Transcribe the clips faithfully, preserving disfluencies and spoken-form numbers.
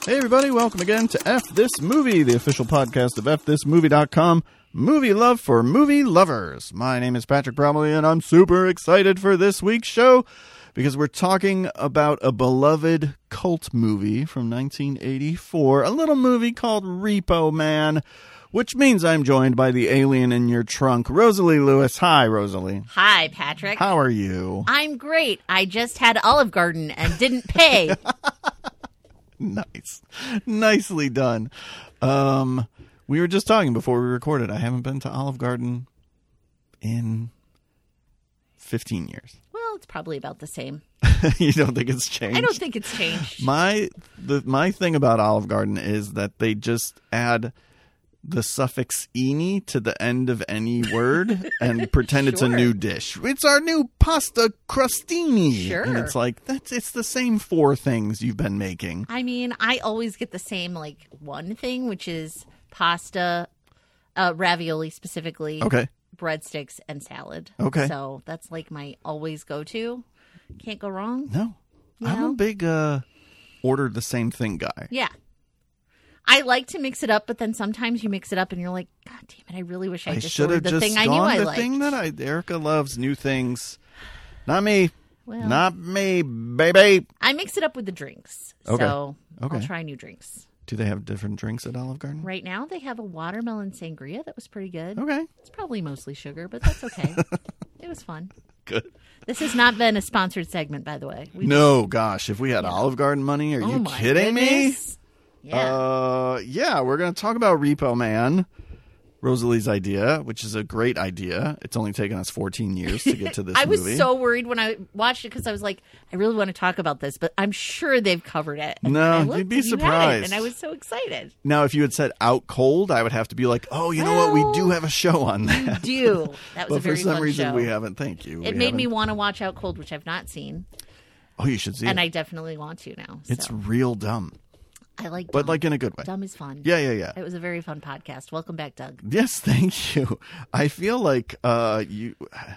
Hey everybody, welcome again to F This Movie, the official podcast of F This Movie dot com, movie love for movie lovers. My name is Patrick Bromley, and I'm super excited for this week's show because we're talking about a beloved cult movie from nineteen eighty-four, a little movie called Repo Man, which means I'm joined by the alien in your trunk, Rosalie Lewis. Hi, Rosalie. Hi, Patrick. How are you? I'm great. I just had Olive Garden and didn't pay. Nice. Nicely done. Um, we were just talking before we recorded. I haven't been to Olive Garden in fifteen years. Well, it's probably about the same. You don't think it's changed? I don't think it's changed. My the my thing about Olive Garden is that they just add the suffix "ini" to the end of any word and pretend Sure. it's a new dish. It's our new pasta crostini. Sure. And it's like, that's it's the same four things you've been making. I mean, I always get the same, like, one thing, which is pasta, uh, ravioli specifically, Okay. breadsticks, and salad. Okay. So that's, like, my always go-to. Can't go wrong. No. I'm a No? big uh, order the same thing guy. Yeah. I like to mix it up, but then sometimes you mix it up and you're like, God damn it, I really wish I, I just should have ordered the just thing gone I knew I the liked. thing that I Erica loves, new things. Not me. Well, Not me, baby. I mix it up with the drinks. Okay. So Okay. I'll try new drinks. Do they have different drinks at Olive Garden? Right now, they have a watermelon sangria that was pretty good. Okay. It's probably mostly sugar, but that's okay. It was fun. Good. This has not been a sponsored segment, by the way. We No, gosh. If we had Olive Garden money, are oh you my kidding goodness. me? Yeah. Uh, yeah, we're going to talk about Repo Man, Rosalie's idea, which is a great idea. It's only taken us fourteen years to get to this I was movie. so worried when I watched it because I was like, I really want to talk about this, but I'm sure they've covered it. And No, then I you'd looked be and you hadn't, surprised. and I was so excited. Now, if you had said Out Cold, I would have to be like, oh, you know what? We Well, do have a show on that. Do that was But a very for some fun reason, show. we haven't. Thank you. It We made me haven't- want to watch Out Cold, which I've not seen, Oh, you should see and it. I definitely want to now. It's so. real dumb, I like, but dumb. like in a good way. Dumb is fun. Yeah, yeah, yeah. It was a very fun podcast. Welcome back, Doug. Yes, thank you. I feel like uh, you.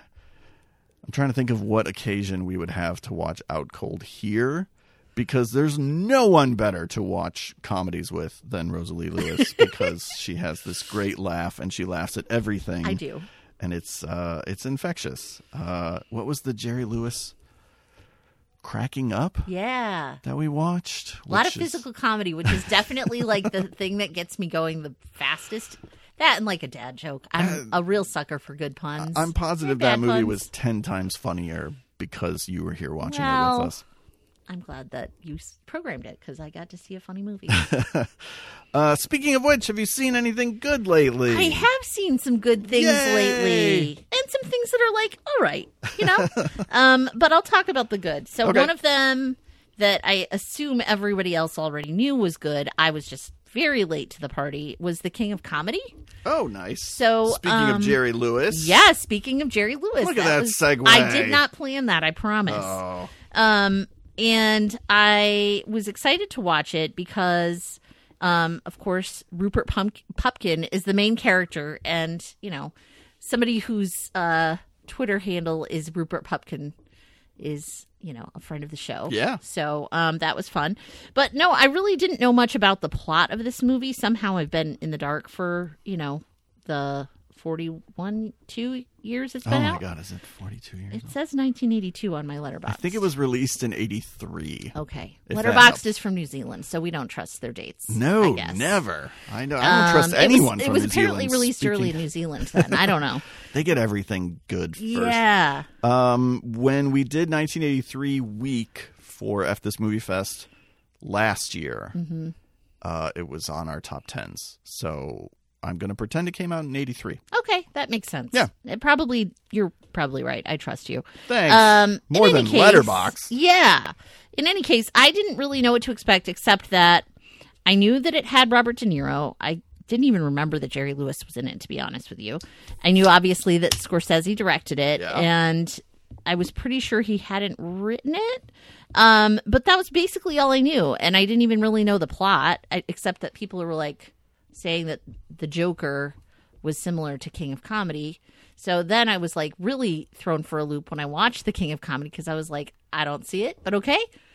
I'm trying to think of what occasion we would have to watch Out Cold here, because there's no one better to watch comedies with than Rosalie Lewis, because she has this great laugh and she laughs at everything. I do. And it's uh, it's infectious. Uh, what was the Jerry Lewis Cracking Up Yeah. that we watched? A lot of Which is- physical comedy, which is definitely like the thing that gets me going the fastest. That and like a dad joke. I'm a real sucker for good puns. I'm positive They're that bad movie puns. was ten times funnier because you were here watching it Well, with us. I'm glad that you s- programmed it because I got to see a funny movie. Uh, speaking of which, have you seen anything good lately? I have seen some good things Yay! lately, and some things that are like, all right, you know. um, but I'll talk about the good. So Okay. one of them that I assume everybody else already knew was good. I was just very late to the party. Was The King of Comedy? Oh, nice. So, speaking um, of Jerry Lewis, Yeah, speaking of Jerry Lewis. Look at that was- segue. I did not plan that, I promise. Oh, Um, and I was excited to watch it because, um, of course, Rupert Pump- Pupkin is the main character. And, you know, somebody whose uh, Twitter handle is Rupert Pupkin is, you know, a friend of the show. Yeah. So um, that was fun. But no, I really didn't know much about the plot of this movie. Somehow I've been in the dark for, you know, the forty-one, two years it's oh been my out. God, is it forty-two years It old? says nineteen eighty-two on my I letterbox. think it was released in eighty-three. Okay. If that Letterboxd helps. is from New Zealand, so we don't trust their dates. No, I guess. never. I know. I don't Um, trust it anyone was, from It was New apparently Zealand. released Speaking- early in New Zealand then. I don't know. They get everything good first. Yeah. Um, when we did nineteen eighty-three week for F This Movie Fest last year, Mm-hmm. uh, it was on our top tens. So I'm going to pretend it came out in eighty-three. Okay, that makes sense. Yeah. It probably, you're probably right. I trust you. Thanks. Um, More in any than case- Letterboxd. Yeah. In any case, I didn't really know what to expect except that I knew that it had Robert De Niro. I didn't even remember that Jerry Lewis was in it, to be honest with you. I knew, obviously, that Scorsese directed it, Yeah. and I was pretty sure he hadn't written it. Um, but that was basically all I knew, and I didn't even really know the plot, I, except that people were, like, saying that the Joker was similar to King of Comedy. So then I was, like, really thrown for a loop when I watched The King of Comedy, because I was like, I don't see it, but okay.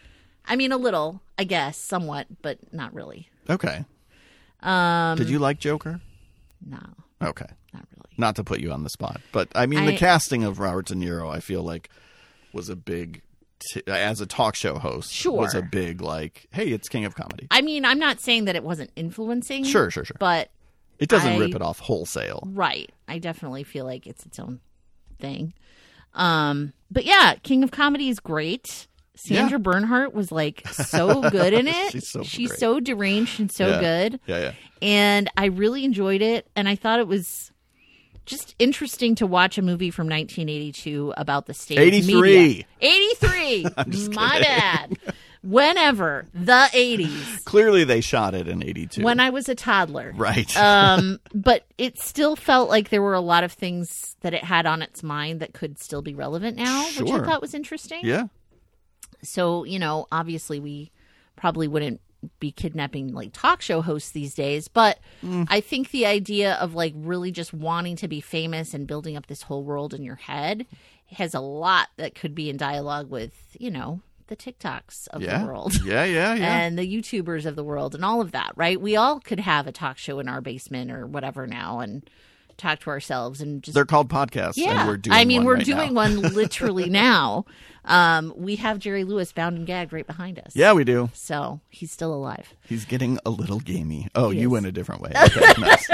I mean, a little, I guess, somewhat, but not really. Okay. Um, Did you like Joker? No. Okay. Not really. Not to put you on the spot, but I mean, I, the casting of Robert De Niro, I feel like, was a big, t- as a talk show host, sure. was a big, like, hey, it's King of Comedy. I mean, I'm not saying that it wasn't influencing. Sure, sure, sure. But it doesn't I, rip it off wholesale. Right. I definitely feel like it's its own thing. Um, but yeah, King of Comedy is great. Sandra yeah. Bernhardt was like so good in it. She's so She's great. so deranged and so yeah. good. Yeah, yeah. And I really enjoyed it. And I thought it was just interesting to watch a movie from nineteen eighty-two about the state eighty-three. of media. eighty-three. My bad. Whenever. The eighties. Clearly they shot it in eighty-two. When I was a toddler. Right. um, but it still felt like there were a lot of things that it had on its mind that could still be relevant now, Sure. which I thought was interesting. Yeah. So, you know, obviously we probably wouldn't be kidnapping like talk show hosts these days, but mm. I think the idea of like really just wanting to be famous and building up this whole world in your head has a lot that could be in dialogue with, you know, the TikToks of yeah. the world. Yeah, yeah, yeah. And the YouTubers of the world and all of that, right? We all could have a talk show in our basement or whatever now and talk to ourselves and just... They're called podcasts. Yeah. And we're doing I mean, one we're right doing now. one literally now. Um, we have Jerry Lewis bound and gagged right behind us. Yeah, we do. So he's still alive. He's getting a little gamey. Oh, He you is. went a different way. Okay, nice.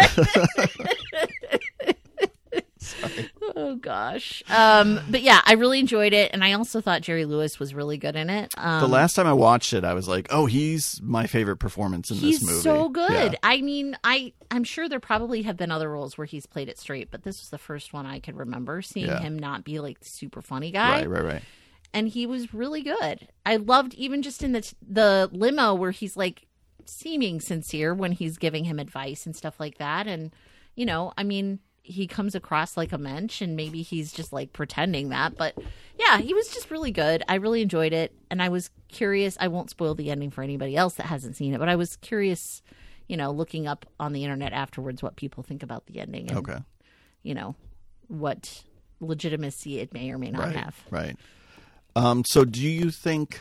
Sorry. Oh, gosh. Um, but yeah, I really enjoyed it. And I also thought Jerry Lewis was really good in it. Um, The last time I watched it, I was like, oh, he's my favorite performance in he's this movie. so good. Yeah. I mean, I, I'm sure there probably have been other roles where he's played it straight, but this was the first one I could remember seeing Yeah. him not be like the super funny guy. Right, right, right. And he was really good. I loved even just in the the limo where he's like seeming sincere when he's giving him advice and stuff like that. And, you know, I mean, he comes across like a mensch and maybe he's just like pretending that. But yeah, he was just really good. I really enjoyed it. And I was curious. I won't spoil the ending for anybody else that hasn't seen it, but I was curious, you know, looking up on the internet afterwards what people think about the ending. And, Okay. you know, what legitimacy it may or may not Right, have. right. Um, so do you think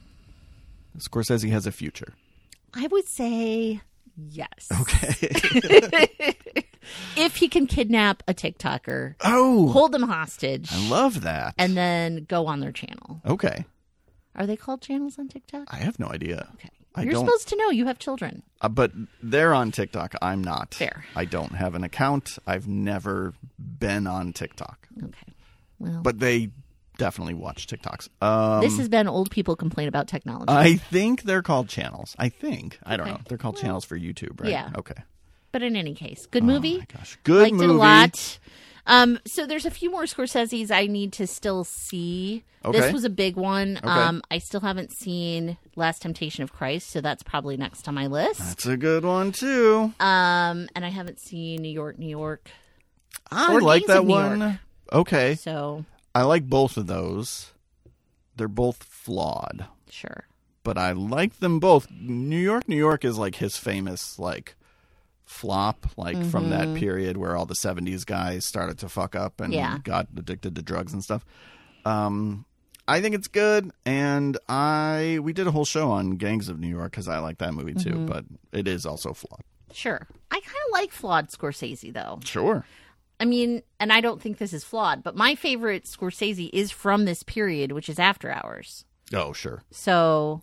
Scorsese has a future? I would say yes. Okay. If he can kidnap a TikToker, Oh, hold them hostage, I love that. and then go on their channel. Okay. Are they called channels on TikTok? I have no idea. Okay. I You're don't- supposed to know. You have children. Uh, but they're on TikTok. I'm not. Fair. I don't have an account. I've never been on TikTok. Okay. Well, But they definitely watch TikToks. Um, this has been old people complain about technology. I think they're called channels. I think. I don't Okay. know. They're called Well, channels for YouTube, right? yeah. Okay. But in any case, good movie. Oh my gosh. Good Liked movie. it a lot. Um, so there's a few more Scorsese's I need to still see. Okay. This was a big one. Okay. Um, I still haven't seen Last Temptation of Christ, so that's probably next on my list. That's a good one too. Um, and I haven't seen New York, New York. I or like Gangs that of New one. York. Okay. So I like both of those. They're both flawed, sure. but I like them both. New York, New York is like his famous like flop, like from that period where all the seventies guys started to fuck up and Yeah. got addicted to drugs and stuff. Um, I think it's good, and I we did a whole show on Gangs of New York because I like that movie too, but it is also flawed. Sure. I kind of like flawed Scorsese, though. Sure. I mean, and I don't think this is flawed, but my favorite Scorsese is from this period, which is After Hours. Oh, sure. So,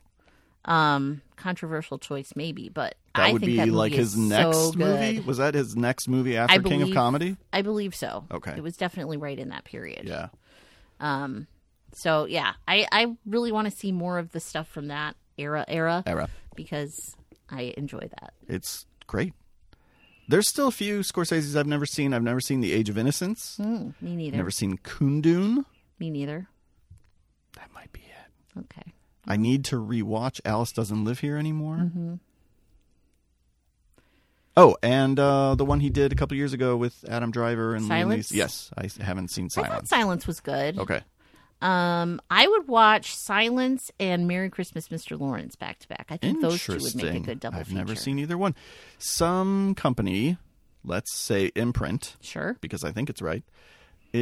um, controversial choice maybe, but That I would think be that movie like is his next so movie. good. Was that his next movie after I King of believe- Comedy? I believe so. Okay. It was definitely right in that period. Yeah. Um, so yeah, I, I really want to see more of the stuff from that era era Era. because I enjoy that. It's great. There's still a few Scorsese's I've never seen. I've never seen The Age of Innocence. Mm, me neither. Never seen Kundun. Me neither. That might be it. Okay. I need to rewatch Alice Doesn't Live Here Anymore. Mm-hmm. Oh, and uh, the one he did a couple years ago with Adam Driver and Liam Silence? Neeson. Yes, I haven't seen I thought Silence. Silence was good. Okay. Um, I would watch Silence and Merry Christmas, Mister Lawrence back to back. I think those two would make a good double I've feature. never seen either one. Some company, let's say Imprint, Sure. because I think it's right,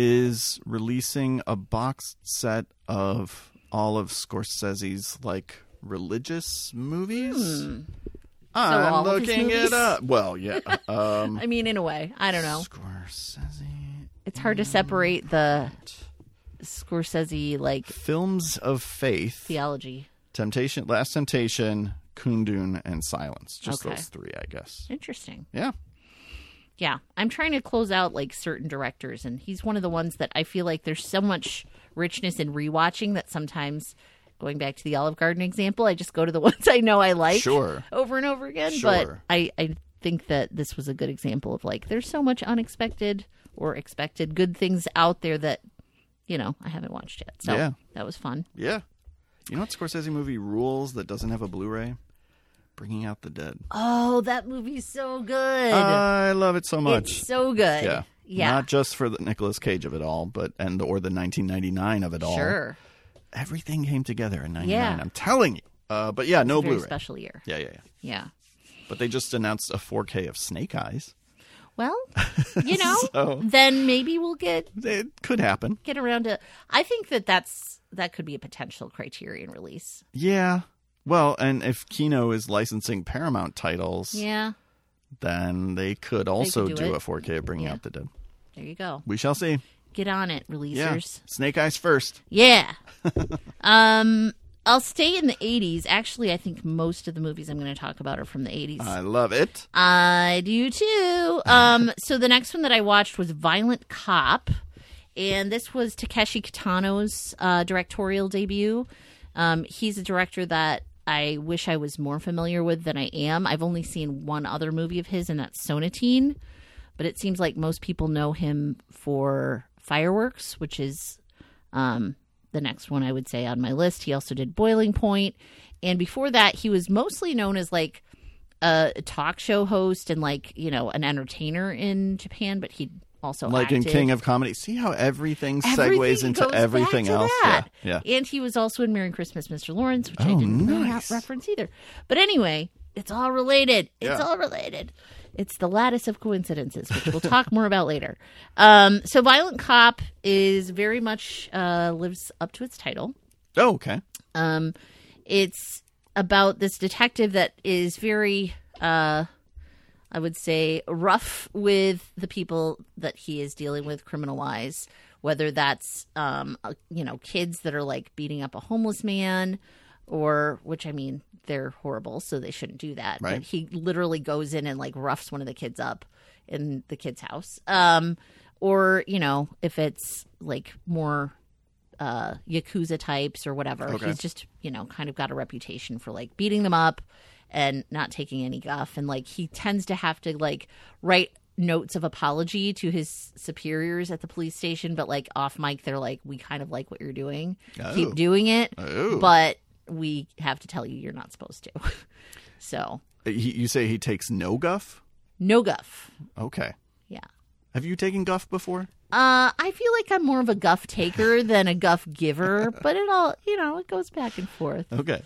is releasing a box set of all of Scorsese's like religious movies. Hmm. I'm all of his looking movies? it up. Well, yeah. Um, I mean, in a way. I don't know. Scorsese. It's hard to separate the Scorsese, like, Films of Faith, theology. Temptation, Last Temptation, Kundun, and Silence. Just Okay. those three, I guess. Interesting. Yeah. Yeah. I'm trying to close out, like, certain directors, and he's one of the ones that I feel like there's so much richness in rewatching that sometimes, going back to the Olive Garden example, I just go to the ones I know I like Sure. over and over again. Sure. But I, I think that this was a good example of, like, there's so much unexpected or expected good things out there that, you know, I haven't watched yet. So Yeah. that was fun. Yeah. You know what Scorsese movie rules that doesn't have a Blu-ray? Bringing Out the Dead. Oh, that movie's so good. I love it so much. It's so good. Yeah. Yeah. Not just for the Nicolas Cage of it all, but and or the nineteen ninety-nine of it all. Sure. Everything came together in ninety-nine. Yeah. I'm telling you. Uh, but yeah, no It's a very Blu-ray. special year. Yeah, yeah, yeah. Yeah. But they just announced a four K of Snake Eyes. Well, you know, So- then maybe we'll get It could happen. get around to. I think that that's that could be a potential Criterion release. Yeah. Well, and if Kino is licensing Paramount titles, Yeah. then they could also do do, it. a four K of Bringing Yeah. Out the Dead. There you go. We shall see. Get on it, Yeah. releasers. Snake Eyes first. Yeah. um, I'll stay in the eighties. Actually, I think most of the movies I'm going to talk about are from the eighties. I love it. I do too. Um, so the next one that I watched was Violent Cop, and this was Takeshi Kitano's uh, directorial debut. Um, he's a director that I wish I was more familiar with than I am. I've only seen one other movie of his, and that's Sonatine. But it seems like most people know him for Fireworks, which is um, the next one I would say on my list. He also did Boiling Point, and before that, he was mostly known as like a talk show host and like, you know, an entertainer in Japan, but he also Like acted. in King of Comedy. See how everything segues Everything into goes everything back to else? that. Yeah. Yeah. And he was also in Merry Christmas, Mister Lawrence, which I Oh, didn't nice. not reference either. But anyway, it's all related. It's Yeah. all related. It's the lattice of coincidences, which we'll talk more about later. Um, so Violent Cop is very much uh, lives up to its title. Oh, okay. Um, it's about this detective that is very, uh, I would say, rough with the people that he is dealing with criminal-wise, whether that's, um, uh, you know, kids that are, like, beating up a homeless man or, which, I mean, they're horrible, so they shouldn't do that. Right. But he literally goes in and, like, roughs one of the kids up in the kid's house. Um, or, you know, if it's, like, more uh, Yakuza types or whatever. Okay. He's just, you know, kind of got a reputation for, like, beating them up and not taking any guff. And, like, he tends to have to, like, write notes of apology to his superiors at the police station. But, like, off mic, they're like, we kind of like what you're doing. Oh. Keep doing it. Oh. But we have to tell you you're not supposed to. So, He, you say he takes no guff? no guff. Okay. Yeah. Have you taken guff before? Uh, I feel like I'm more of a guff taker than a guff giver, but it all, you know, it goes back and forth. Okay.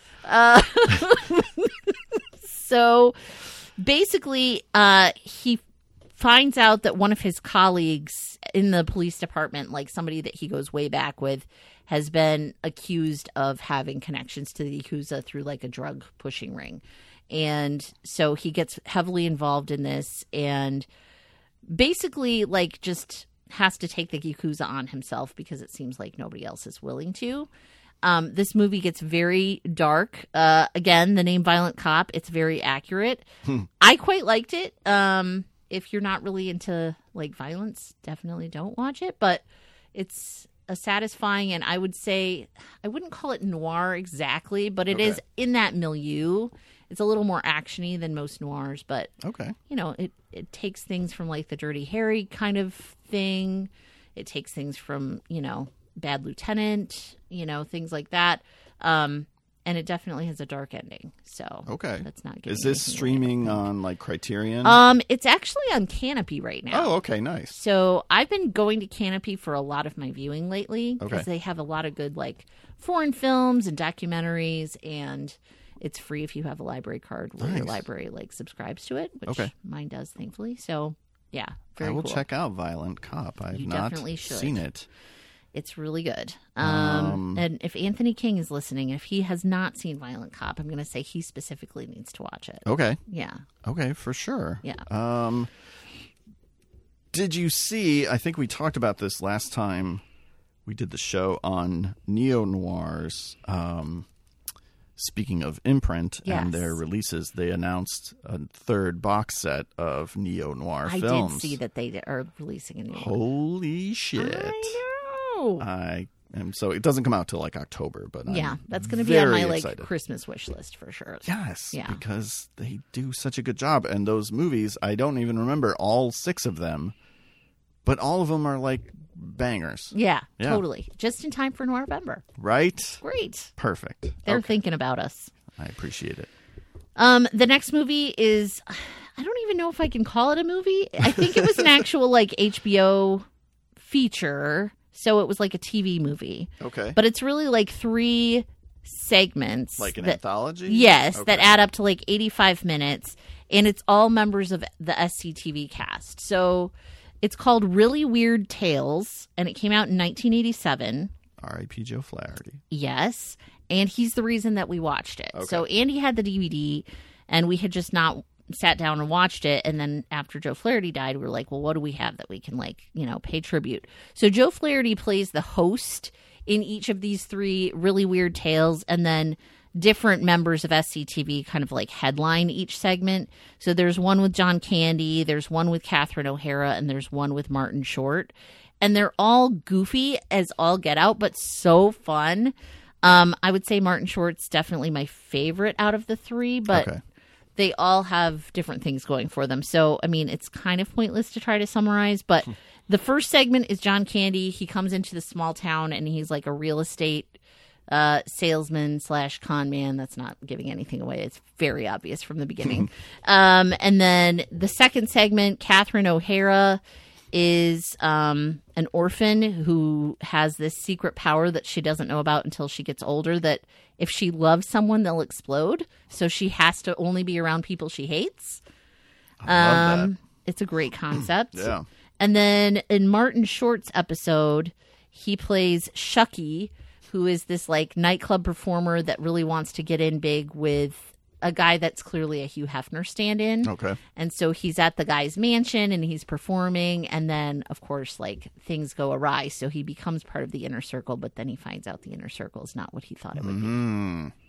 So basically, uh, he finds out that one of his colleagues in the police department, like somebody that he goes way back with, has been accused of having connections to the Yakuza through like a drug pushing ring. And so he gets heavily involved in this and basically like just has to take the Yakuza on himself because it seems like nobody else is willing to. Um, this movie gets very dark. Uh, again, the name Violent Cop, it's very accurate. I quite liked it. Um, if you're not really into like violence, definitely don't watch it. But it's a satisfying, and I would say, I wouldn't call it noir exactly, but it Okay. is in that milieu. It's a little more actiony than most noirs, but Okay. you know, it, it takes things from like the Dirty Harry kind of thing. It takes things from, you know, Bad Lieutenant, you know, things like that. Um, and it definitely has a dark ending. So Okay. that's not giving Is this anything away, streaming I don't on like Criterion? think. Um, it's actually on Canopy right now. oh, okay. Nice. So I've been going to Canopy for a lot of my viewing lately because Okay. they have a lot of good like foreign films and documentaries, and it's free if you have a library card where your Nice. library like subscribes to it, which Okay. mine does, thankfully. So yeah, very I will cool. check out Violent Cop. I've You not definitely should. seen it. It's really good. Um, Um, and if Anthony King is listening, if he has not seen Violent Cop, I'm going to say he specifically needs to watch it. Okay. Yeah. Okay, for sure. Yeah. Um, did you see, I think we talked about this last time we did the show on neo-noirs. Um, speaking of Imprint Yes. and their releases, they announced a third box set of neo-noir I films. did see that they are releasing a new one. Holy shit. I know. I am so, it doesn't come out till like October, but I'm Yeah, that's going to be on very my like excited. Christmas wish list for sure. Yes, Yeah. because they do such a good job. And those movies, I don't even remember all six of them, but all of them are like bangers, Yeah, Yeah. totally. Just in time for November. right? Great. Perfect. They're Okay. thinking about us. I appreciate it. Um, the next movie is, I don't even know if I can call it a movie. I think it was an actual like H B O feature. So it was like a T V movie. Okay. But it's really like three segments. Like an that, anthology? Yes, Okay. that add up to like eighty-five minutes. And it's all members of the S C T V cast. So it's called Really Weird Tales. And it came out in nineteen eighty-seven. R I P Joe Flaherty. Yes. And he's the reason that we watched it. Okay. So Andy had the D V D, and we had just not sat down and watched it. And then after Joe Flaherty died, we were like, well, what do we have that we can, like, you know, pay tribute? So Joe Flaherty plays the host in each of these three Really Weird Tales, and then different members of S C T V kind of like headline each segment. So there's one with John Candy, there's one with Catherine O'Hara, and there's one with Martin Short. And they're all goofy as all get out, but so fun. Um, I would say Martin Short's definitely my favorite out of the three, but Okay. they all have different things going for them. So, I mean, it's kind of pointless to try to summarize, but the first segment is John Candy. He comes into the small town and he's like a real estate uh, salesman slash con man. That's not giving anything away. It's very obvious from the beginning. um, and then the second segment, Catherine O'Hara is um, an orphan who has this secret power that she doesn't know about until she gets older, that if she loves someone, they'll explode. So she has to only be around people she hates. I love Um, it's a great concept. that. Yeah. And then in Martin Short's episode, he plays Shucky, who is this like nightclub performer that really wants to get in big with a guy that's clearly a Hugh Hefner stand-in. Okay. And so he's at the guy's mansion and he's performing. And then, of course, like things go awry. So he becomes part of the inner circle, but then he finds out the inner circle is not what he thought it would Mm. be.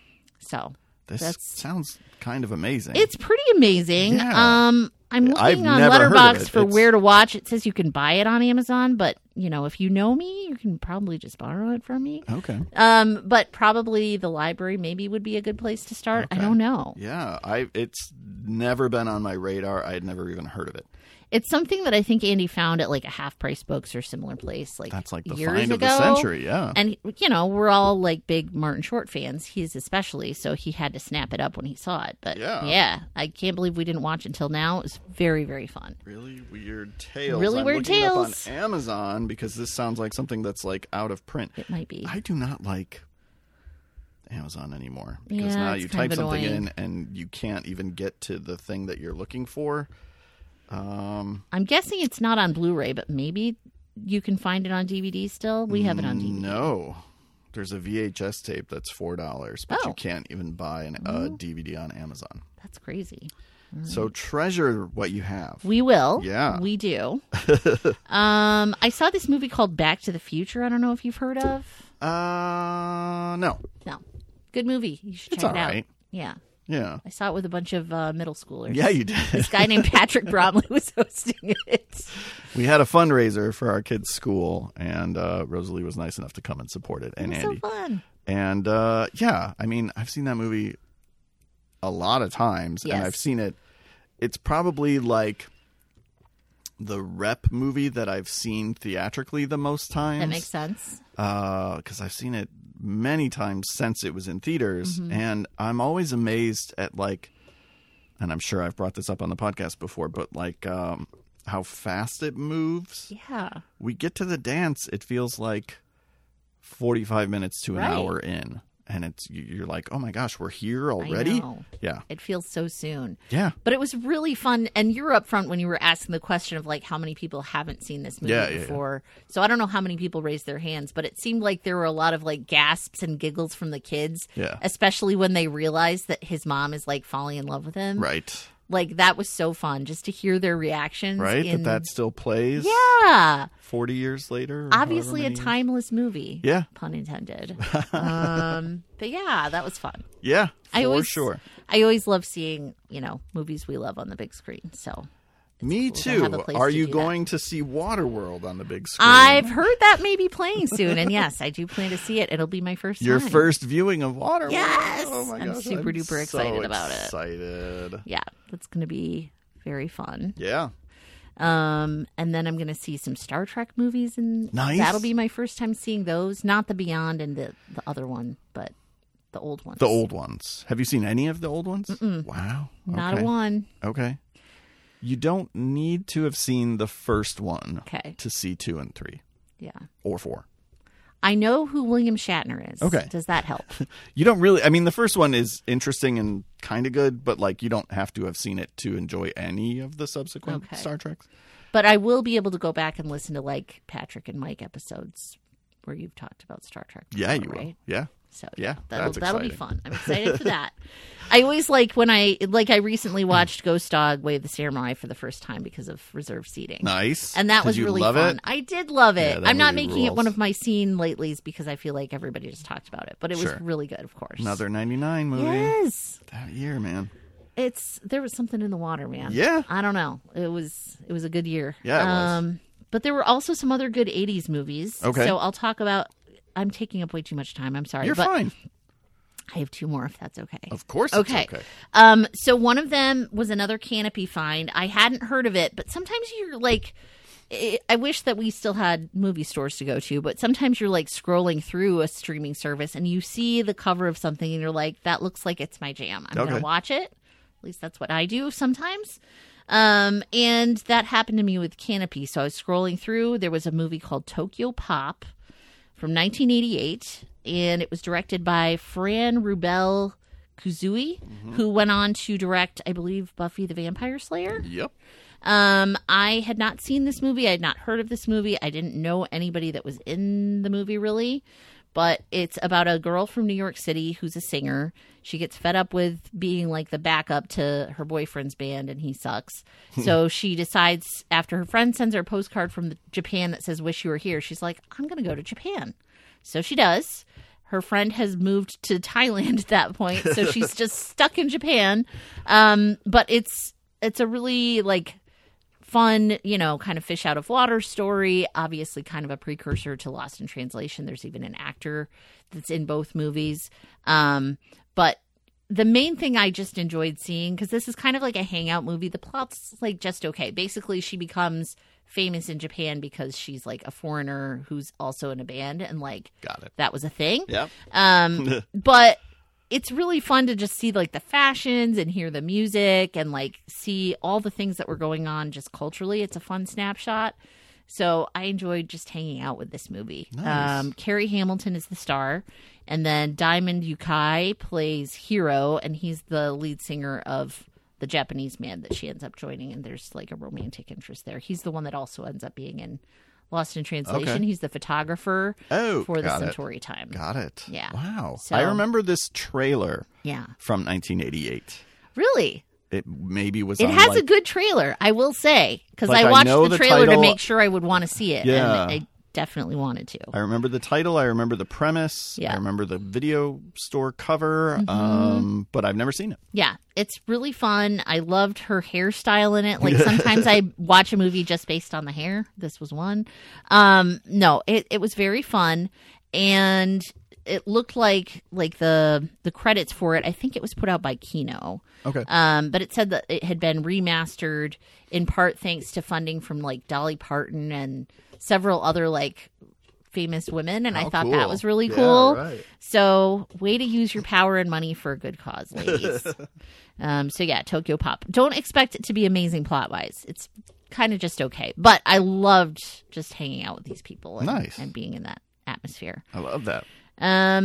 So This That's- sounds kind of amazing. it's pretty amazing. Yeah. Um, I'm looking I've on never heard of Letterboxd it. for It's- where to watch. It says you can buy it on Amazon, but you know, if you know me, you can probably just borrow it from me. Okay. Um, but probably the library maybe would be a good place to start. I Okay. don't know. Yeah, I it's never been on my radar. I had never even heard of it. It's something that I think Andy found at like a Half Price Books or similar place like That's like the years find ago. of the century. Yeah. And you know, we're all like big Martin Short fans. He's especially, so he had to snap it up when he saw it. But Yeah. yeah, I can't believe we didn't watch until now. It was very, very fun. Really weird tales. Really I'm Weird looking it up Tales. on Amazon because this sounds like something that's like out of print. It might be. I do not like Amazon anymore because Yeah, now it's you kind type of something annoying. in and you can't even get to the thing that you're looking for. Um, I'm guessing it's not on Blu-ray, but maybe you can find it on D V D still. We have it on D V D. no, there's a V H S tape that's four dollars, but Oh. you can't even buy an, a D V D on Amazon. That's crazy. So treasure what you have. We will. Yeah. We do. um, I saw this movie called Back to the Future. I don't know if you've heard of. Uh, no, No. Good movie. You should check It's it all out. right. Yeah. yeah, I saw it with a bunch of uh, middle schoolers. yeah, you did. This guy named Patrick Bromley was hosting it. We had a fundraiser for our kids' school, and uh, Rosalie was nice enough to come and support it, It and was Andy. so fun. And uh, yeah, I mean, I've seen that movie a lot of times, Yes. and I've seen it. It's probably like the rep movie that I've seen theatrically the most times. That makes sense. Because I've seen it many times since it was in theaters, Mm-hmm. and I'm always amazed at like, and I'm sure I've brought this up on the podcast before, but like um, how fast it moves. Yeah. We get to the dance, it feels like forty-five minutes to an Right. hour in. and it's you're like, oh my gosh, we're here already. I know. Yeah, It feels so soon. yeah, But it was really fun. And you were up front when you were asking the question of like how many people haven't seen this movie Yeah, yeah, yeah. before. So I don't know how many people raised their hands, but it seemed like there were a lot of like gasps and giggles from the kids. Yeah. Especially when they realized that his mom is like falling in love with him. right, Like that was so fun just to hear their reactions. right. in- That that still plays. Yeah. forty years later. or Obviously a however many years. timeless movie. Yeah. Pun intended. um, but yeah, that was fun. Yeah, for I always, sure. I always love seeing, you know, movies we love on the big screen. So Me cool to have too. a place Are to you do going to see Waterworld on the big screen? I've heard that may be playing soon, and yes, I do plan to see it. It'll be my first Your time. first viewing of Waterworld. Yes! Oh my I'm gosh, super duper so excited about it. Excited. Yeah, that's going to be very fun. Yeah. Um, and then I'm going to see some Star Trek movies, and Nice. that'll be my first time seeing those. Not the Beyond and the the other one, but the old ones. The old ones. Have you seen any of the old ones? Mm-mm. Wow. Not Okay. a one. Okay. You don't need to have seen the first one Okay. to see two and three Yeah. or four. I know who William Shatner is. Okay. Does that help? You don't really, I mean, the first one is interesting and kind of good, but like you don't have to have seen it to enjoy any of the subsequent Okay. Star Treks. But I will be able to go back and listen to like Patrick and Mike episodes where you've talked about Star Trek. Yeah, before, you will. right? Yeah. So Yeah, that'll that's that'll be exciting. fun. I'm excited for that. I always like when I like I recently watched Ghost Dog Wave the Samurai for the first time because of reserved seating. Nice. And that Did was you really love fun. it? I did love it. Yeah, that I'm not movie making it rules. one of my scene latelys because I feel like everybody just talked about it, but it was Sure. really good, of course. Another ninety-nine movie Yes. that year, man. It's there was something in the water, man. Yeah. I don't know. It was it was a good year. Yeah, it was. Um but there were also some other good eighties movies. Okay. So I'll talk about I'm taking up way too much time. I'm sorry. You're but fine. I have two more if that's okay. Of course Okay. it's okay. Um, so one of them was another Canopy find. I hadn't heard of it, but sometimes you're like, I I wish that we still had movie stores to go to, but sometimes you're like scrolling through a streaming service and you see the cover of something and you're like, that looks like it's my jam. I'm going Okay. to watch it. At least that's what I do sometimes. Um, and that happened to me with Canopy. So I was scrolling through. There was a movie called Tokyo Pop from nineteen eighty-eight, and it was directed by Fran Rubel Kuzui, who went on to direct, I believe, Buffy the Vampire Slayer. Yep. Um, I had not seen this movie. I had not heard of this movie. I didn't know anybody that was in the movie, really. But it's about a girl from New York City who's a singer. She gets fed up with being like the backup to her boyfriend's band, and he sucks. So she decides, after her friend sends her a postcard from Japan that says, "Wish you were here," she's like, I'm going to go to Japan. So she does. Her friend has moved to Thailand at that point, so she's just stuck in Japan. Um, but it's it's a really like fun, you know, kind of fish out of water story. Obviously, kind of a precursor to Lost in Translation. There's even an actor that's in both movies. Um, but the main thing I just enjoyed seeing, because this is kind of like a hangout movie, the plot's like just okay. Basically, she becomes famous in Japan because she's like a foreigner who's also in a band, and like Got it. that was a thing. Yep. Um, but it's really fun to just see like the fashions and hear the music and like see all the things that were going on just culturally. It's a fun snapshot. So I enjoyed just hanging out with this movie. Nice. Um, Carrie Hamilton is the star, and then Diamond Yukai plays Hiro, and he's the lead singer of the Japanese band that she ends up joining, and there's like a romantic interest there. He's the one that also ends up being in Lost in Translation. Okay. He's the photographer Oh, for the got it. Centauri time. Got it. Yeah. Wow. So- I remember this trailer Yeah. from nineteen eighty-eight. Really? It maybe was It on has like, a good trailer, I will say, because Like, I I watched know the the trailer title- to make sure I would want to see it, Yeah. and I definitely wanted to. I remember the title. I remember the premise. Yeah. I remember the video store cover. Mm-hmm. Um, but I've never seen it. Yeah, it's really fun. I loved her hairstyle in it. Like sometimes I watch a movie just based on the hair. This was one. Um, no, it, it was very fun, and it looked like like the the credits for it. I think it was put out by Kino. Okay. Um, but it said that it had been remastered in part thanks to funding from like Dolly Parton and several other like famous women, and I How thought cool. that was really Yeah, cool. right. So, way to use your power and money for a good cause, ladies. um, so yeah, Tokyo Pop. Don't expect it to be amazing plot wise. It's kind of just okay, but I loved just hanging out with these people and, Nice. and being in that atmosphere. I love that. Um,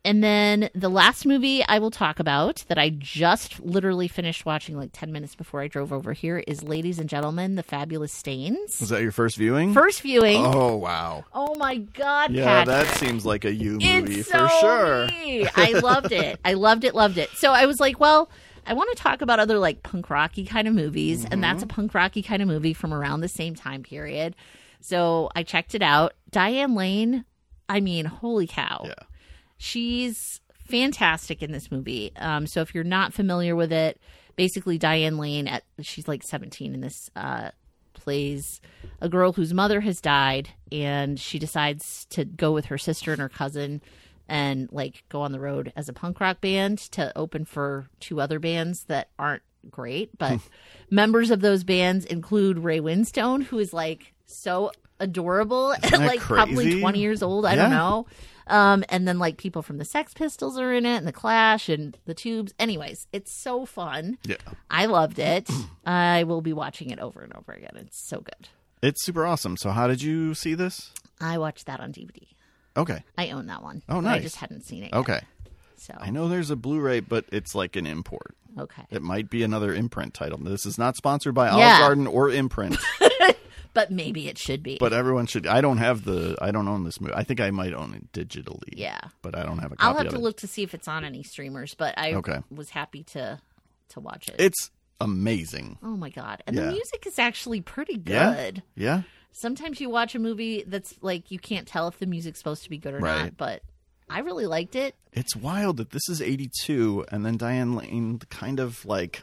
and then the last movie I will talk about that I just literally finished watching like ten minutes before I drove over here is Ladies and Gentlemen, The Fabulous Stains. Was that your first viewing? First viewing. Oh, wow. Oh, my God, Yeah, Patrick. that seems like a you movie It's for so sure. me. I loved it. I loved it, loved it. So I was like, well, I want to talk about other like punk rocky kind of movies, Mm-hmm. and that's a punk rocky kind of movie from around the same time period. So I checked it out. Diane Lane, I mean, holy cow. Yeah. She's fantastic in this movie. Um, so if you're not familiar with it, basically Diane Lane, at she's like seventeen in this, uh, plays a girl whose mother has died, and she decides to go with her sister and her cousin and like go on the road as a punk rock band to open for two other bands that aren't great. But members of those bands include Ray Winstone, who is like so adorable at that like probably crazy? twenty years old. I Yeah. don't know. Um, and then like people from the Sex Pistols are in it, and the Clash and the Tubes. Anyways, it's so fun. Yeah. I loved it. I will be watching it over and over again. It's so good. It's super awesome. So how did you see this? I watched that on D V D. Okay. I own that one. Oh, but nice. I just hadn't seen it yet. Okay. So I know there's a Blu-ray, but it's like an import. okay. It might be another imprint title. This is not sponsored by Yeah. Olive Garden or Imprint, But maybe it should be. but everyone should. I don't have the. I don't own this movie. I think I might own it digitally. Yeah. But I don't have a copy I'll have of to it. look to see if it's on any streamers, but I Okay. was happy to to watch it. It's amazing. Oh my god. And Yeah. the music is actually pretty Yeah. good. Yeah. Sometimes you watch a movie that's like you can't tell if the music's supposed to be good or Right. not, but I really liked it. It's wild that this is eighty-two, and then Diane Lane kind of like.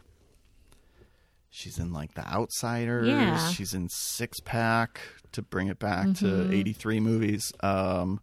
She's in like The Outsiders. Yeah. She's in Six Pack to bring it back Mm-hmm. to eighty-three movies. Um,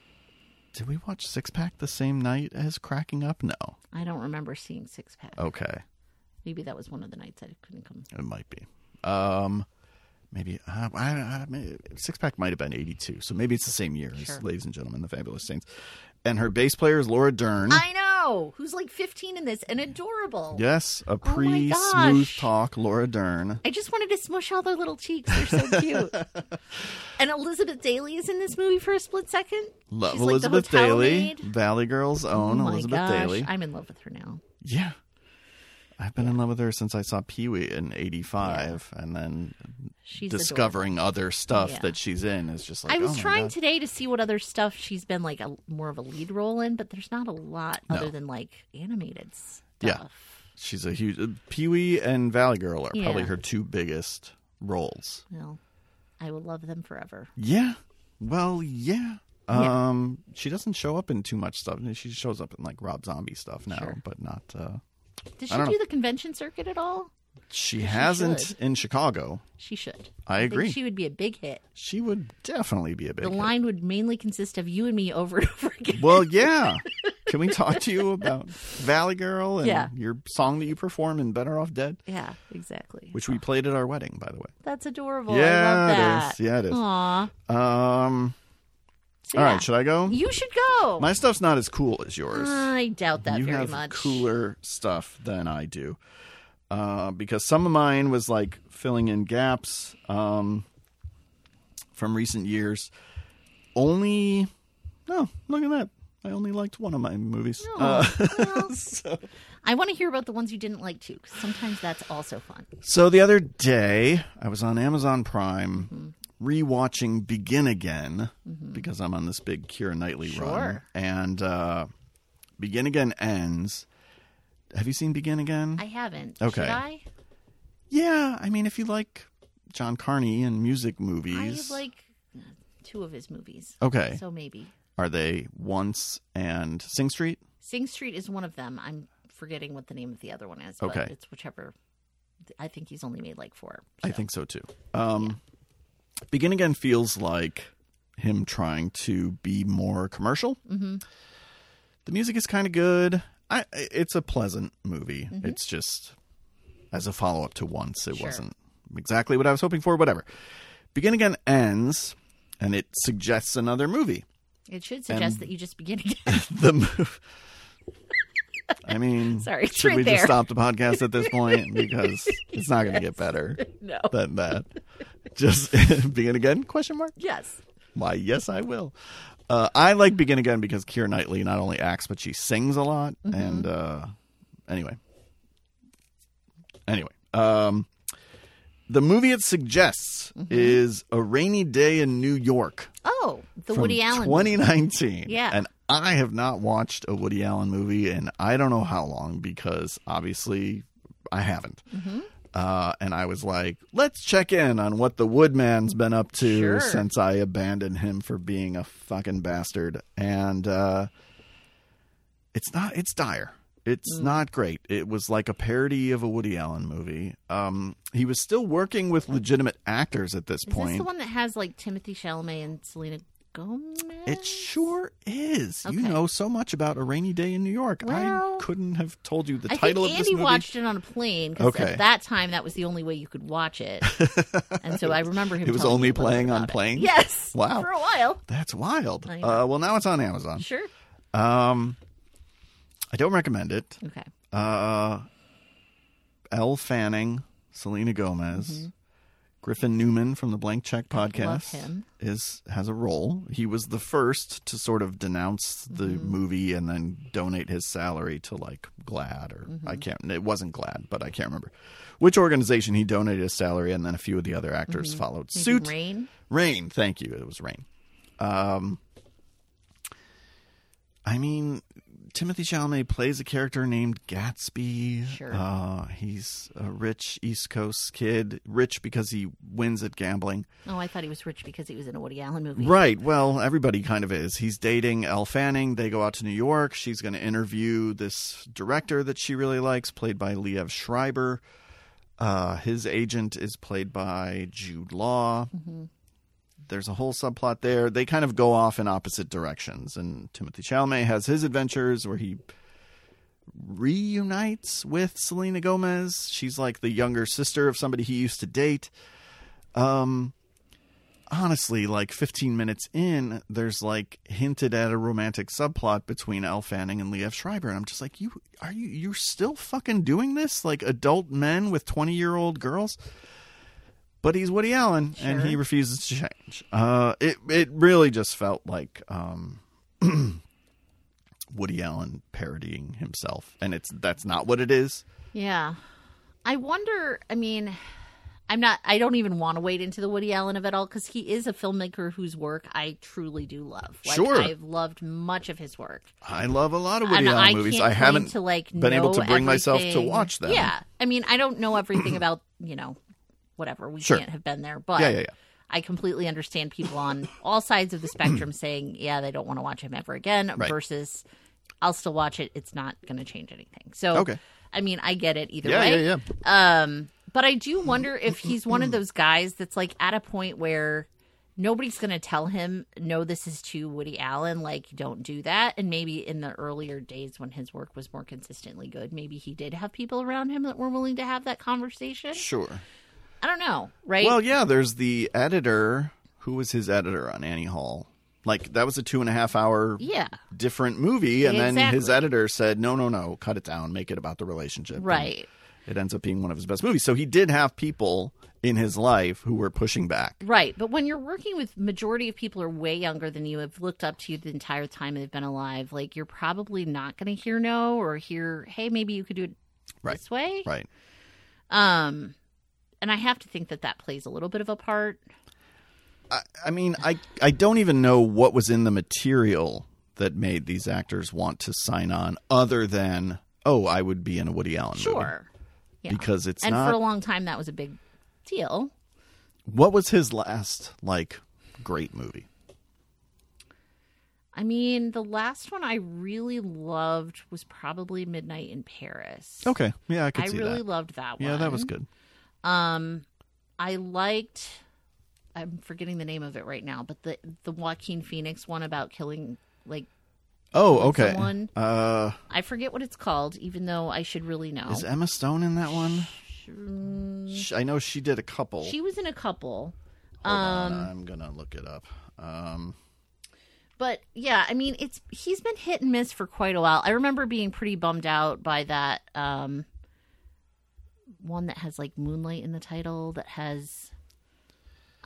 did we watch Six Pack the same night as Cracking Up? No. I don't remember seeing Six Pack. Okay. Maybe that was one of the nights I couldn't come. It might be. Um, maybe uh, I, I, maybe, Six Pack might have been eighty-two, so maybe it's the same year Sure. as Ladies and Gentlemen, The Fabulous Saints. And her bass player is Laura Dern. I know. Who's like fifteen in this and adorable. Yes, a Oh my pre-smooth gosh. talk Laura Dern. I just wanted to smush all their little cheeks. They're so cute. And Elizabeth Daily is in this movie for a split second. Love She's like the Elizabeth hotel Daily, maid. Valley Girl's Oh own my Elizabeth gosh. Daily. I'm in love with her now. Yeah. I've been in love with her since I saw Pee-wee in eighty-five, and then She's discovering other stuff Yeah. that she's in is just like, I was oh my trying God. today to see what other stuff she's been like a more of a lead role in, but there's not a lot No. other than like animated stuff. Yeah. She's a huge... uh, Pee-wee and Valley Girl are probably Yeah. her two biggest roles. Well, I will love them forever. Yeah. Well, yeah. Yeah. Um, she doesn't show up in too much stuff. She shows up in like Rob Zombie stuff now, Sure. but not... Uh, Does I she don't do know. the convention circuit at all? she hasn't should. in Chicago. She should. I think agree. she would be a big hit. She would definitely be a big The hit. line would mainly consist of you and me over and over again. Well, yeah. Can we talk to you about Valley Girl and Yeah. your song that you perform in Better Off Dead, Yeah, exactly. which we played at our wedding, by the way. That's adorable. I Yeah, love it that. is. Yeah, it is. Aw. Um, So, all yeah. right, should I go? You should go. My stuff's not as cool as yours. I doubt that you very have much. cooler stuff than I do. Uh, because some of mine was like filling in gaps um, from recent years. Only, no, look at that. I only liked one of my movies. Oh, Uh, well, so, I want to hear about the ones you didn't like too, 'cause sometimes that's also fun. so the other day, I was on Amazon Prime Mm-hmm. rewatching Begin Again because I'm on this big Keira Knightley run. Sure. And uh, Begin Again ends. Have you seen Begin Again? I haven't. Okay. Should I? Yeah, I mean, if you like John Carney and music I movies, like two of his movies. okay, So maybe. are they Once and Sing Street? Sing Street is one of them. I'm forgetting what the name of the other one is. But Okay. it's whichever. I think he's only made like four. I so. think so too. Um, Begin Again feels like him trying to be more commercial. Mm-hmm. The music is kind of good. I, it's a pleasant movie. Mm-hmm. It's just as a follow up to Once, it Sure. wasn't exactly what I was hoping for. Whatever. Begin Again ends, and it suggests another movie. It should suggest And- that you just begin again. The move. I mean, Sorry, it's should right we there. just stop the podcast at this point because it's not going to get better No. than that? Just begin again? Question mark. Yes. Why? Yes, I will. Uh, I like Begin Again because Keira Knightley not only acts, but she sings a lot. Mm-hmm. And uh, anyway. Anyway. Um, the movie it suggests mm-hmm. is A Rainy Day in New York. Oh, the from Woody Allen twenty nineteen. Movie. Yeah. And I have not watched a Woody Allen movie in I don't know how long because obviously I haven't. Mm-hmm. Uh, and I was like, let's check in on what the Woodman's been up to sure. since I abandoned him for being a fucking bastard. And uh, it's not, it's dire. It's mm. not great. It was like a parody of a Woody Allen movie. Um, he was still working with legitimate actors at this is point. Is this the one that has like Timothy Chalamet and Selena Gomez? It sure is. Okay. You know so much about A Rainy Day in New York. Well, I couldn't have told you the I title think of this Andy movie. watched it on a plane because okay. at that time that was the only way you could watch it. And so I remember him. It was telling only me a little playing bit on about planes? It. Yes. Wow. For a while. That's wild. I know. Uh, well, now it's on Amazon. Sure. Um, I don't recommend it. Okay. Uh, Elle Fanning, Selena Gomez, mm-hmm. Griffin Newman from the Blank Check podcast love him. is has a role. He was the first to sort of denounce the mm-hmm. movie and then donate his salary to like GLAAD or mm-hmm. I can't. It wasn't GLAAD, but I can't remember which organization he donated his salary, and then a few of the other actors mm-hmm. followed Maybe suit. Rain. Rain. Thank you. It was Rain. Um, I mean, Timothy Chalamet plays a character named Gatsby. Sure. Uh, he's a rich East Coast kid. Rich because he wins at gambling. Oh, I thought he was rich because he was in a Woody Allen movie. Right. Well, everybody kind of is. He's dating Elle Fanning. They go out to New York. She's going to interview this director that she really likes, played by Liev Schreiber. Uh, his agent is played by Jude Law. Mm-hmm. There's a whole subplot there. They kind of go off in opposite directions. And Timothy Chalamet has his adventures where he reunites with Selena Gomez. She's like the younger sister of somebody he used to date. Um, honestly, like fifteen minutes in, there's like hinted at a romantic subplot between Elle Fanning and Liev Schreiber. And I'm just like, you are you you're still fucking doing this? Like adult men with twenty-year-old girls? But he's Woody Allen, sure. and he refuses to change. Uh, it it really just felt like um, Woody Allen parodying himself, and it's that's not what it is. Yeah, I wonder. I mean, I'm not. I don't even want to wade into the Woody Allen of it all because he is a filmmaker whose work I truly do love. Like, sure, I've loved much of his work. I love a lot of Woody and Allen I movies. Can't I haven't to, like, been able to bring everything. myself to watch them. Yeah, I mean, I don't know everything about you know. Whatever, we sure. can't have been there, but yeah, yeah, yeah. I completely understand people on all sides of the spectrum saying, yeah, they don't want to watch him ever again, right. versus I'll still watch it. It's not going to change anything. So, okay. I mean, I get it either yeah, way. Yeah, yeah. Um, but I do wonder if he's one of those guys that's like at a point where nobody's going to tell him, no, this is too Woody Allen. Like, don't do that. And maybe in the earlier days when his work was more consistently good, maybe he did have people around him that were willing to have that conversation. Sure. I don't know, right? Well, yeah, there's the editor. Who was his editor on Annie Hall? Like, that was a two and a half hour yeah. different movie. And exactly. then his editor said, no, no, no, cut it down. Make it about the relationship. Right. And it ends up being one of his best movies. So he did have people in his life who were pushing back. Right. But when you're working with majority of people who are way younger than you, have looked up to you the entire time they've been alive, like, you're probably not going to hear no or hear, hey, maybe you could do it right. this way. Right. Um... And I have to think that that plays a little bit of a part. I, I mean, I, I don't even know what was in the material that made these actors want to sign on other than, oh, I would be in a Woody Allen sure. movie. Sure. Yeah. Because it's and not... And for a long time, that was a big deal. What was his last, like, great movie? I mean, the last one I really loved was probably Midnight in Paris. Okay. Yeah, I could I see really that. loved that one. Yeah, that was good. Um, I liked, I'm forgetting the name of it right now, but the the Joaquin Phoenix one about killing, like, oh, okay. someone. Uh, I forget what it's called, even though I should really know. Is Emma Stone in that one? Mm, I know she did a couple. She was in a couple. Hold um, on, I'm gonna look it up. Um, but yeah, I mean, it's he's been hit and miss for quite a while. I remember being pretty bummed out by that. Um, one that has like Moonlight in the title that has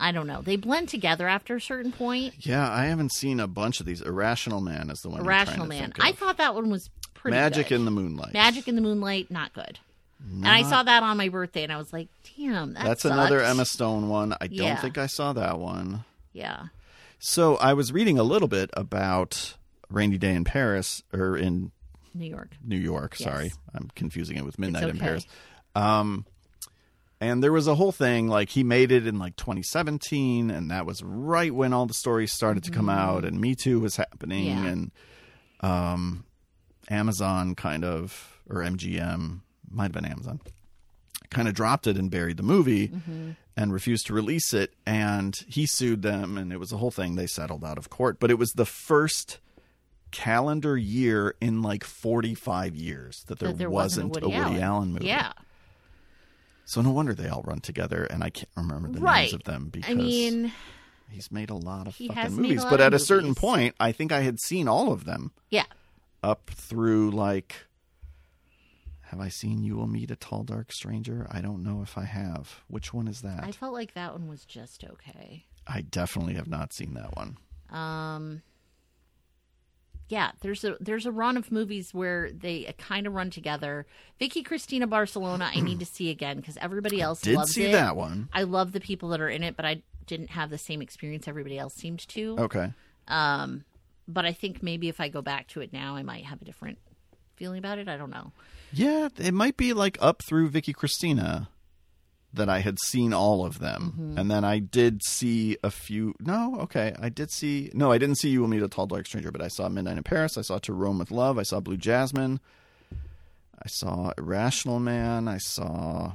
I don't know. They blend together after a certain point. Yeah, I haven't seen a bunch of these. Irrational Man is the one. Irrational you're trying Man. to think I of. thought that one was pretty Magic good. in the Moonlight. Magic in the Moonlight, not good. Not... And I saw that on my birthday, and I was like, damn, that That's sucked. another Emma Stone one. I don't Yeah. think I saw that one. Yeah. So I was reading a little bit about Rainy Day in Paris, or in New York. New York, Yes. sorry. I'm confusing it with Midnight It's in okay. Paris. Um, and there was a whole thing, like he made it in like twenty seventeen, and that was right when all the stories started to come out, and Me Too was happening, Yeah. and um, Amazon kind of, or M G M, might have been Amazon, kind of dropped it and buried the movie Mm-hmm. and refused to release it, and he sued them, and it was a whole thing. They settled out of court, but it was the first calendar year in like forty-five years that there, That there wasn't, wasn't a Woody Allen, movie. Yeah. So no wonder they all run together, and I can't remember the Right. names of them because I mean, he's made a lot of he fucking has made a movies. lot But of at a certain movies. point, I think I had seen all of them yeah. up through like. Have I seen You Will Meet a Tall Dark Stranger? I don't know if I have. Which one is that? I felt like that one was just okay. I definitely have not seen that one. Um, yeah, there's a there's a run of movies where they kind of run together. Vicky Cristina Barcelona, I need to see again because everybody else Did loves see it. that one. I love the people that are in it, but I didn't have the same experience everybody else seemed to. Okay. Um, but I think maybe if I go back to it now, I might have a different feeling about it. I don't know. Yeah, it might be like up through Vicky Cristina that I had seen all of them. Mm-hmm. And then I did see a few. No, okay. I did see. No, I didn't see You Will Meet a Tall Dark Stranger, but I saw Midnight in Paris. I saw To Rome with Love. I saw Blue Jasmine. I saw Irrational Man. I saw.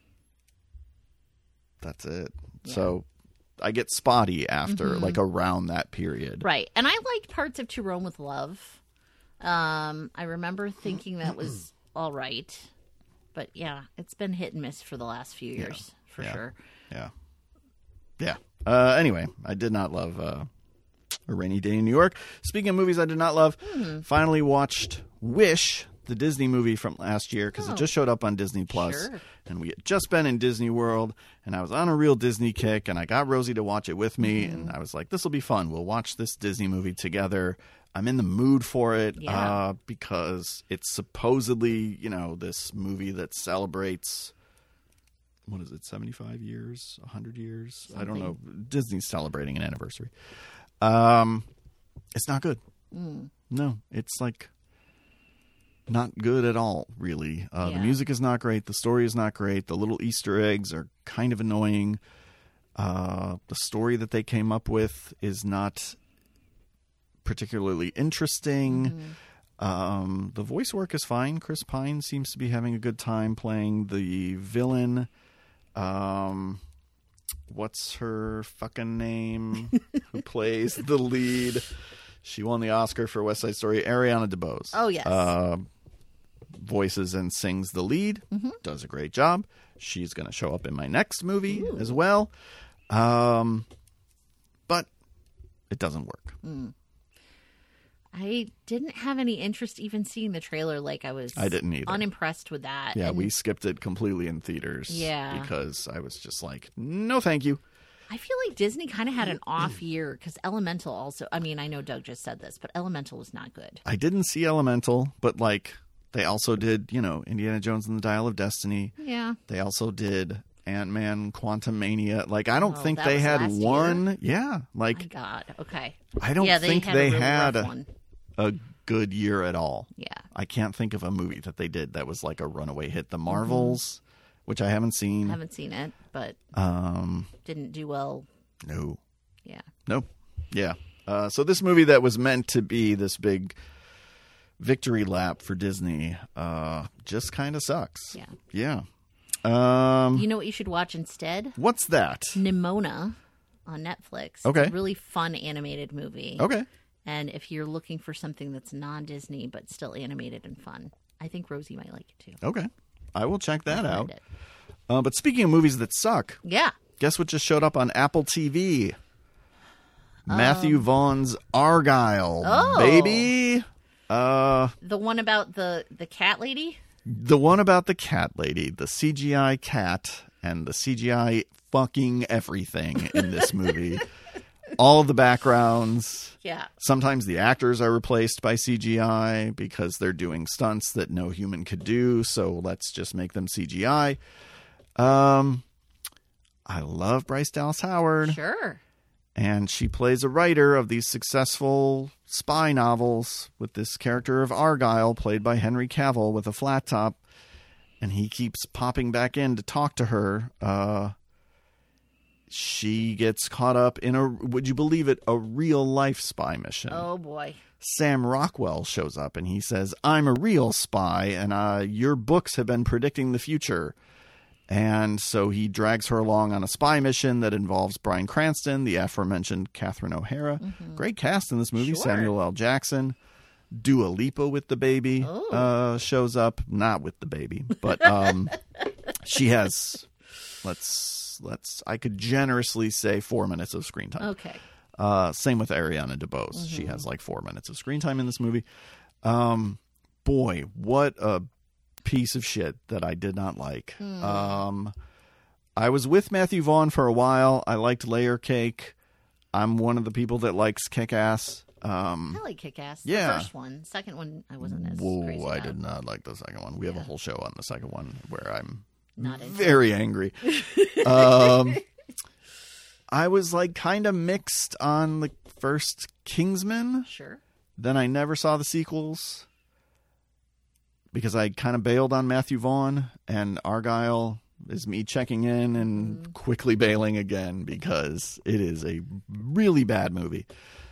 That's it. Yeah. So I get spotty after, Mm-hmm. like around that period. Right. And I liked parts of To Rome with Love. Um, I remember thinking that was all right. But yeah, it's been hit and miss for the last few years, for Yeah. sure. Yeah. Yeah. Uh, anyway, I did not love uh, A Rainy Day in New York. Speaking of movies I did not love, Hmm. finally watched Wish, the Disney movie from last year, because Oh. it just showed up on Disney Plus, Sure. and we had just been in Disney World, and I was on a real Disney kick, and I got Rosie to watch it with me, Mm-hmm. and I was like, this will be fun. We'll watch this Disney movie together. I'm in the mood for it Yeah. uh, because it's supposedly, you know, this movie that celebrates, what is it, seventy-five years, one hundred years? I don't know. Disney's celebrating an anniversary. Um, it's not good. Mm. No, it's like not good at all, really. Uh, The Yeah. music is not great. The story is not great. The little Easter eggs are kind of annoying. Uh, the story that they came up with is not particularly interesting. Mm-hmm. Um, the voice work is fine. Chris Pine seems to be having a good time playing the villain. Um, what's her fucking name? Who plays the lead? She won the Oscar for West Side Story. Ariana DeBose. Oh, yes. Uh, voices and sings the lead. Mm-hmm. Does a great job. She's going to show up in my next movie as well. Um, but it doesn't work. I didn't have any interest even seeing the trailer. Like I was I didn't either. unimpressed with that. Yeah, And we skipped it completely in theaters. Yeah. Because I was just like, no, thank you. I feel like Disney kind of had an off year because Elemental also, I mean, I know Doug just said this, but Elemental was not good. I didn't see Elemental, but like they also did, you know, Indiana Jones and the Dial of Destiny. Yeah. They also did Ant-Man, Quantum Mania. Like I don't Oh, think that they was had last one. Yeah, like My God. Okay. I don't yeah, they think had they a really had rough a, one. a good year at all. Yeah. I can't think of a movie that they did that was like a runaway hit. The Marvels, which I haven't seen. I haven't seen it, but Um, didn't do well. no. Yeah. Nope. Yeah. Uh, so this movie that was meant to be this big victory lap for Disney uh, just kind of sucks. Yeah. Yeah. Um, You know what you should watch instead? what's that? Nimona on Netflix. Okay. It's a really fun animated movie. Okay. And if you're looking for something that's non-Disney but still animated and fun, I think Rosie might like it too. Okay. I will check that out. Recommend it. Uh, but speaking of movies that suck, Yeah. guess what just showed up on Apple T V? Matthew Um, Vaughn's Argyle, Oh. baby. Uh, The one about the, the cat lady? the one about the cat lady, the C G I cat and the C G I fucking everything in this movie. All of the backgrounds. Yeah. Sometimes the actors are replaced by C G I because they're doing stunts that no human could do. So let's just make them C G I. Um, I love Bryce Dallas Howard. Sure. And she plays a writer of these successful spy novels with this character of Argyle, played by Henry Cavill, with a flat top. And he keeps popping back in to talk to her. Uh, she gets caught up in a, would you believe it, a real-life spy mission. Oh, boy. Sam Rockwell shows up and he says, I'm a real spy, and uh, your books have been predicting the future. And so he drags her along on a spy mission that involves Bryan Cranston, the aforementioned Catherine O'Hara. Mm-hmm. Great cast in this movie. Sure. Samuel L. Jackson. Dua Lipa with the baby uh, shows up. Not with the baby, but um, she has, let's, let's, I could generously say four minutes of screen time. Okay. Uh, same with Ariana DeBose. Mm-hmm. She has like four minutes of screen time in this movie. Um, boy, what a piece of shit that I did not like. Hmm. Um, I was with Matthew Vaughn for a while. I liked Layer Cake. I'm one of the people that likes Kick-Ass. Um, I like Kick-Ass. Yeah. The first one. Second one, I wasn't as Whoa, crazy I about. did not like the second one. We have Yeah. a whole show on the second one where I'm Not into very angry. um, I was like kind of mixed on the first Kingsman. Sure. Then I never saw the sequels because I kind of bailed on Matthew Vaughn, and Argyle is me checking in and mm. quickly bailing again because it is a really bad movie.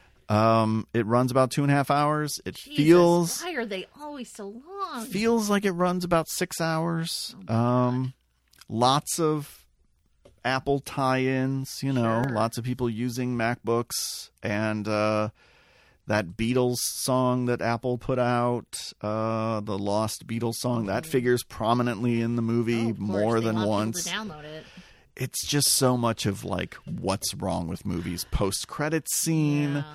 Um, it runs about two and a half hours. It Jesus, feels why are they always so long? Feels like it runs about six hours. Oh um, lots of Apple tie-ins, you know, Sure. lots of people using MacBooks, and uh, that Beatles song that Apple put out, uh, the Lost Beatles song, that figures prominently in the movie Oh, of course. more They than want people once. to download it. It's just so much of like what's wrong with movies. Post-credit scene. Yeah.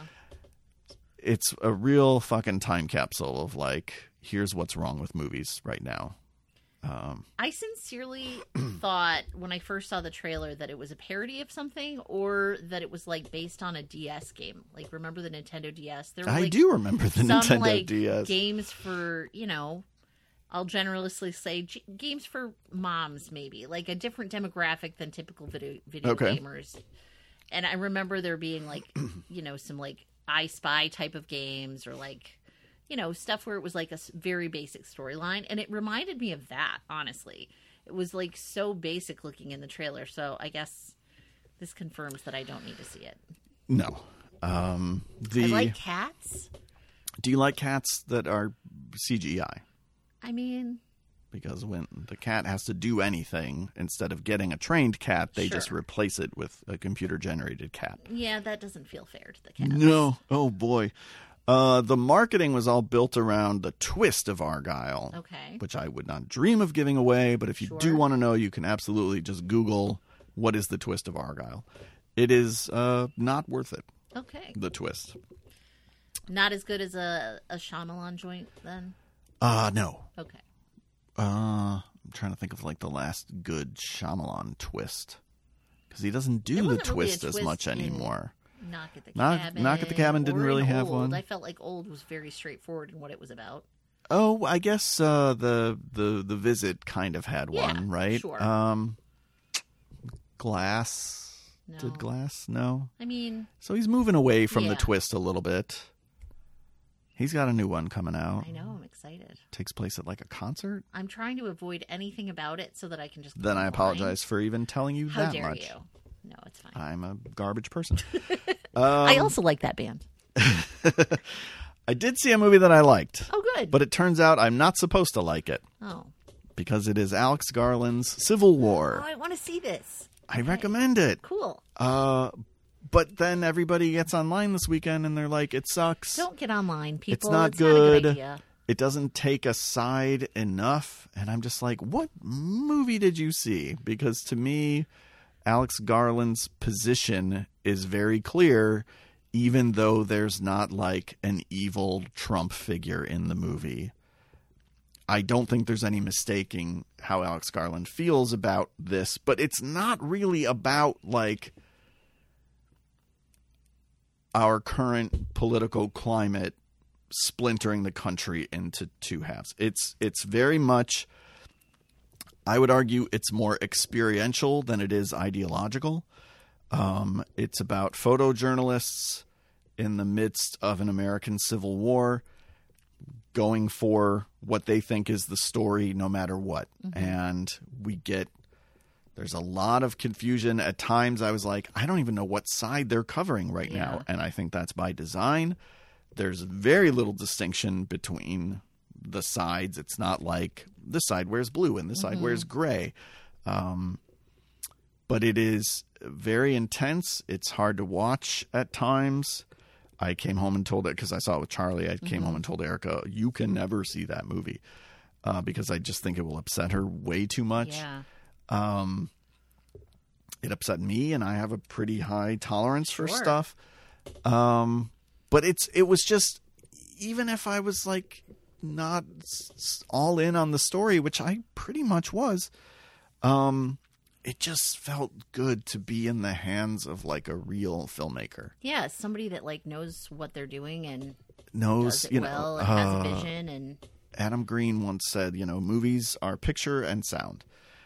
It's a real fucking time capsule of like, here's what's wrong with movies right now. Um, I sincerely thought when I first saw the trailer that it was a parody of something, or that it was like based on a D S game. Like, remember the Nintendo D S? There were, I like, do remember the some, Nintendo like, D S. games for, you know, I'll generously say g- games for moms, maybe like a different demographic than typical video video Okay. gamers. And I remember there being like, you know, some like I Spy type of games, or like, you know, stuff where it was like a s- very basic storyline. And it reminded me of that, honestly. It was like so basic looking in the trailer. So I guess this confirms that I don't need to see it. No. Um, the I like cats. Do you like cats that are C G I? I mean, Because when the cat has to do anything, instead of getting a trained cat, they Sure. just replace it with a computer-generated cat. yeah, that doesn't feel fair to the cats. No. Oh, boy. Uh, the marketing was all built around the twist of Argyle, Okay. which I would not dream of giving away. But if you Sure. do want to know, you can absolutely just Google what is the twist of Argyle. It is uh, not worth it, Okay. the twist. Not as good as a, a Shyamalan joint, then? Uh, no. Okay. Uh, I'm trying to think of like the last good Shyamalan twist. Because he doesn't do There the wasn't really a twist as twist much in anymore. Knock at the Knock- Cabin. Knock at the Cabin didn't or really in have Old. one. I felt like Old was very straightforward in what it was about. Oh, I guess uh, the the the Visit kind of had Yeah, one, right? sure. Um, Glass. No. Did Glass? No. I mean, So he's moving away from the Yeah. twist a little bit. He's got a new one coming out. I know, I'm excited. Takes place at like a concert. I'm trying to avoid anything about it so that I can just. Then keep I in apologize for even telling you line. How that dare much. you? No, it's fine. I'm a garbage person. I also like that band. I did see a movie that I liked, Oh, good. but it turns out I'm not supposed to like it oh. because it is Alex Garland's Civil Oh, War. I want to see this. I recommend it. Cool. Uh, but then everybody gets online this weekend and they're like, it sucks. Don't get online, people. It's not Not a good. good idea. It doesn't take a side enough. And I'm just like, what movie did you see? Because to me, Alex Garland's position is very clear, even though there's not like an evil Trump figure in the movie. I don't think there's any mistaking how Alex Garland feels about this, but it's not really about like our current political climate splintering the country into two halves. It's it's very much, I would argue, it's more experiential than it is ideological. Um, it's about photojournalists in the midst of an American Civil War going for what they think is the story no matter what. Mm-hmm. And we get, there's a lot of confusion. At times I was like, I don't even know what side they're covering right yeah. now. And I think that's by design. There's very little distinction between the sides. It's not like this side wears blue and this mm-hmm. side wears gray. Um, but it is very intense. It's hard to watch at times. I came home and told it because I saw it with Charlie. I came mm-hmm. home and told Erica, you can never see that movie uh, because I just think it will upset her way too much. Yeah. Um, it upset me, and I have a pretty high tolerance sure. for stuff. Um, but it's it was just, even if I was like not all in on the story, which I pretty much was, um, it just felt good to be in the hands of like a real filmmaker. Yeah, somebody that like knows what they're doing and knows does it you well know, and has uh, a vision. And Adam Green once said, you know, movies are picture and sound,